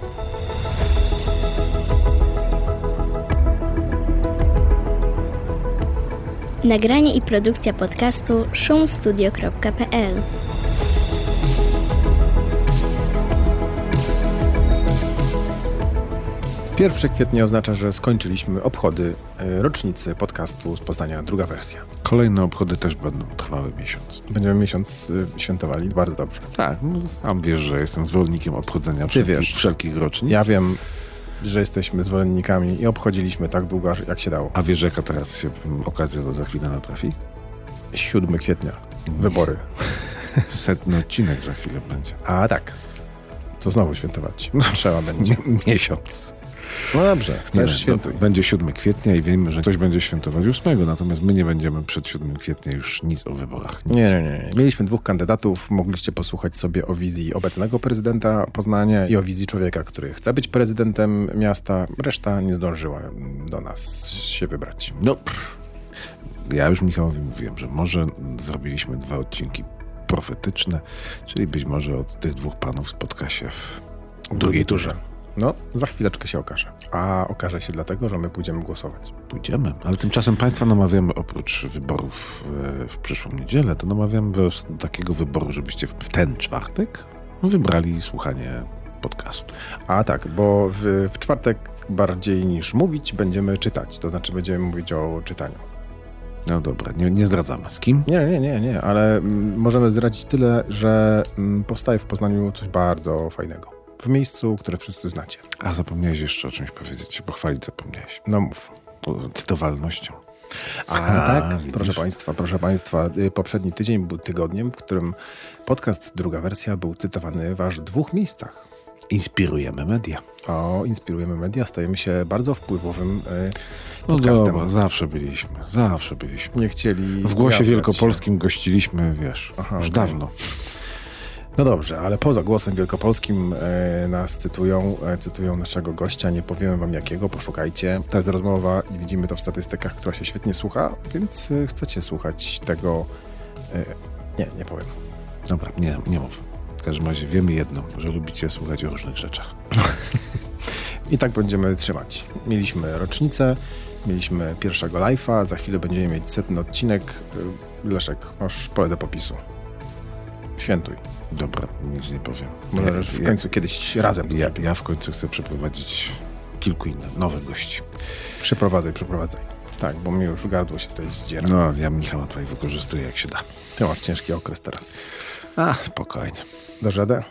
Nagranie i produkcja podcastu szum studio kropka p l. pierwszego kwietnia oznacza, że skończyliśmy obchody rocznicy podcastu z Poznania, druga wersja. Kolejne obchody też będą trwały miesiąc. Będziemy miesiąc świętowali, bardzo dobrze. Tak, no sam wiesz, że jestem zwolennikiem obchodzenia wszelkich, wiesz. wszelkich rocznic. Ja wiem, że jesteśmy zwolennikami i obchodziliśmy tak długo, jak się dało. A wiesz, jaka teraz się okazja za chwilę natrafi? siódmego kwietnia. Wybory. Setny odcinek za chwilę będzie. A tak. To znowu świętować. No, trzeba będzie. Miesiąc. No dobrze, chcesz, nie, świętuj. No, będzie siódmego kwietnia i wiemy, że ktoś będzie świętować ósmego, natomiast my nie będziemy przed siódmego kwietnia już nic o wyborach. Nic. Nie, nie, nie. Mieliśmy dwóch kandydatów, mogliście posłuchać sobie o wizji obecnego prezydenta Poznania i o wizji człowieka, który chce być prezydentem miasta. Reszta nie zdążyła do nas się wybrać. No, pff. Ja już Michałowi mówiłem, że może zrobiliśmy dwa odcinki profetyczne, czyli być może od tych dwóch panów spotka się w drugiej turze. No, za chwileczkę się okaże. A okaże się dlatego, że my pójdziemy głosować. Pójdziemy, ale tymczasem państwa namawiamy, oprócz wyborów w przyszłą niedzielę, to namawiamy was do takiego wyboru, żebyście w ten czwartek wybrali słuchanie podcastu. A tak, bo w, w czwartek bardziej niż mówić będziemy czytać, to znaczy będziemy mówić o czytaniu. No dobra, nie, nie zdradzamy. Z kim? Nie, nie, nie, nie, ale m, możemy zdradzić tyle, że m, powstaje w Poznaniu coś bardzo fajnego. W miejscu, które wszyscy znacie. A zapomniałeś jeszcze o czymś powiedzieć, się pochwalić zapomniałeś. No mów. O cytowalnością. A, A tak, widzisz? proszę państwa, proszę państwa, poprzedni tydzień był tygodniem, w którym podcast Druga Wersja był cytowany w aż dwóch miejscach. Inspirujemy media. O, inspirujemy media, stajemy się bardzo wpływowym y, no podcastem. Dobra, zawsze byliśmy, zawsze byliśmy. Nie chcieli... W Głosie Wielkopolskim się. gościliśmy, wiesz, Aha, już okay. dawno. No dobrze, ale poza Głosem Wielkopolskim e, nas cytują, e, cytują naszego gościa, nie powiemy wam jakiego, poszukajcie. To jest rozmowa i widzimy to w statystykach, która się świetnie słucha, więc e, chcecie słuchać tego... E, nie, nie powiem. Dobra, nie, nie mów. W każdym razie wiemy jedno, że lubicie słuchać o różnych rzeczach. I tak będziemy trzymać. Mieliśmy rocznicę, mieliśmy pierwszego live'a, za chwilę będziemy mieć setny odcinek. Leszek, masz pole do popisu. Świętuj. Dobra, nic nie powiem. Może ja, w końcu ja, kiedyś razem. Ja, ja w końcu chcę przeprowadzić kilku innych, nowych gości. Przeprowadzaj, przeprowadzaj. Tak, bo mi już gardło się tutaj zdziera. No, ja Michała tutaj wykorzystuję jak się da. Ty masz ciężki okres teraz. A, spokojnie. Dasz radę?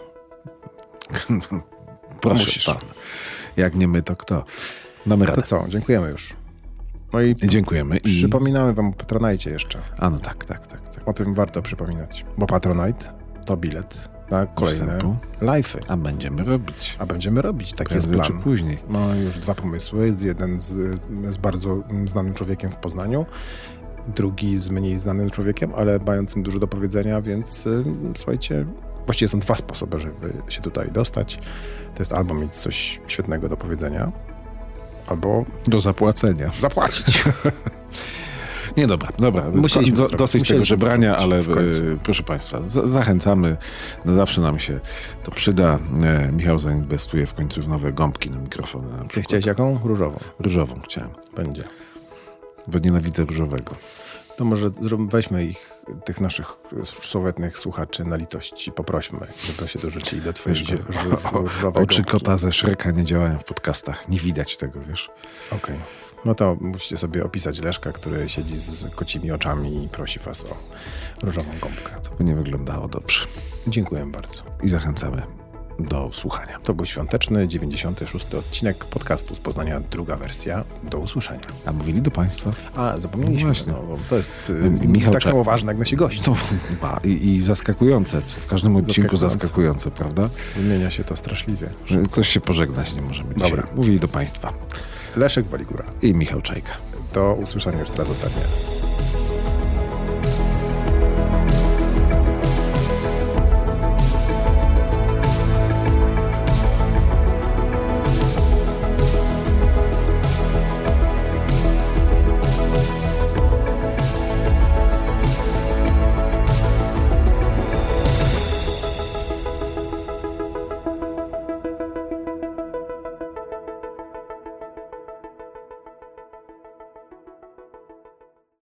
Proszę Musisz. pan. Jak nie my, to kto? Damy radę. To co, dziękujemy już. No i dziękujemy. I przypominamy wam o Patronite jeszcze. A no tak, tak, tak, tak. O tym warto przypominać, bo Patronite to bilet na kolejne live'y. A będziemy robić. A będziemy robić, tak Prędzej jest plan. czy później. No już dwa pomysły. Jest jeden z, z bardzo znanym człowiekiem w Poznaniu, drugi z mniej znanym człowiekiem, ale mającym dużo do powiedzenia, więc y, słuchajcie, właściwie są dwa sposoby, żeby się tutaj dostać. To jest albo mieć coś świetnego do powiedzenia, albo do zapłacenia. Zapłacić. Nie, dobra, dobra. Musieliśmy do, zrobić. dosyć Musieliśmy tego żebrania, ale e, proszę Państwa, za, zachęcamy. No zawsze nam się to przyda. E, Michał zainwestuje w końcu w nowe gąbki na mikrofony. Na Ty chciałeś jaką? Różową. Różową chciałem. Będzie. Bo nienawidzę różowego. To może zrób, weźmy ich, tych naszych słowetnych słuchaczy na litość i poprośmy, żeby się dorzucili do twojej różowej Oczy kota ze Shreka nie działają w podcastach. Nie widać tego, wiesz. Okej. Okay. No to musicie sobie opisać Leszka, który siedzi z kocimi oczami i prosi was o różową gąbkę. To by nie wyglądało dobrze. Dziękuję bardzo. I zachęcamy do słuchania. To był świąteczny, dziewięćdziesiąty szósty odcinek podcastu z Poznania, druga wersja. Do usłyszenia. A mówili do Państwa? A, zapomnieliśmy. No no, bo to jest Michał tak Czak... samo ważne, jak nasi goście. To, ba, i, I zaskakujące. W każdym odcinku zaskakujące. zaskakujące, prawda? Zmienia się to straszliwie. Coś się pożegnać nie możemy dzisiaj. Dobra. Mówili do Państwa. Leszek Waligura i Michał Czajka. Do usłyszenia już teraz ostatni raz.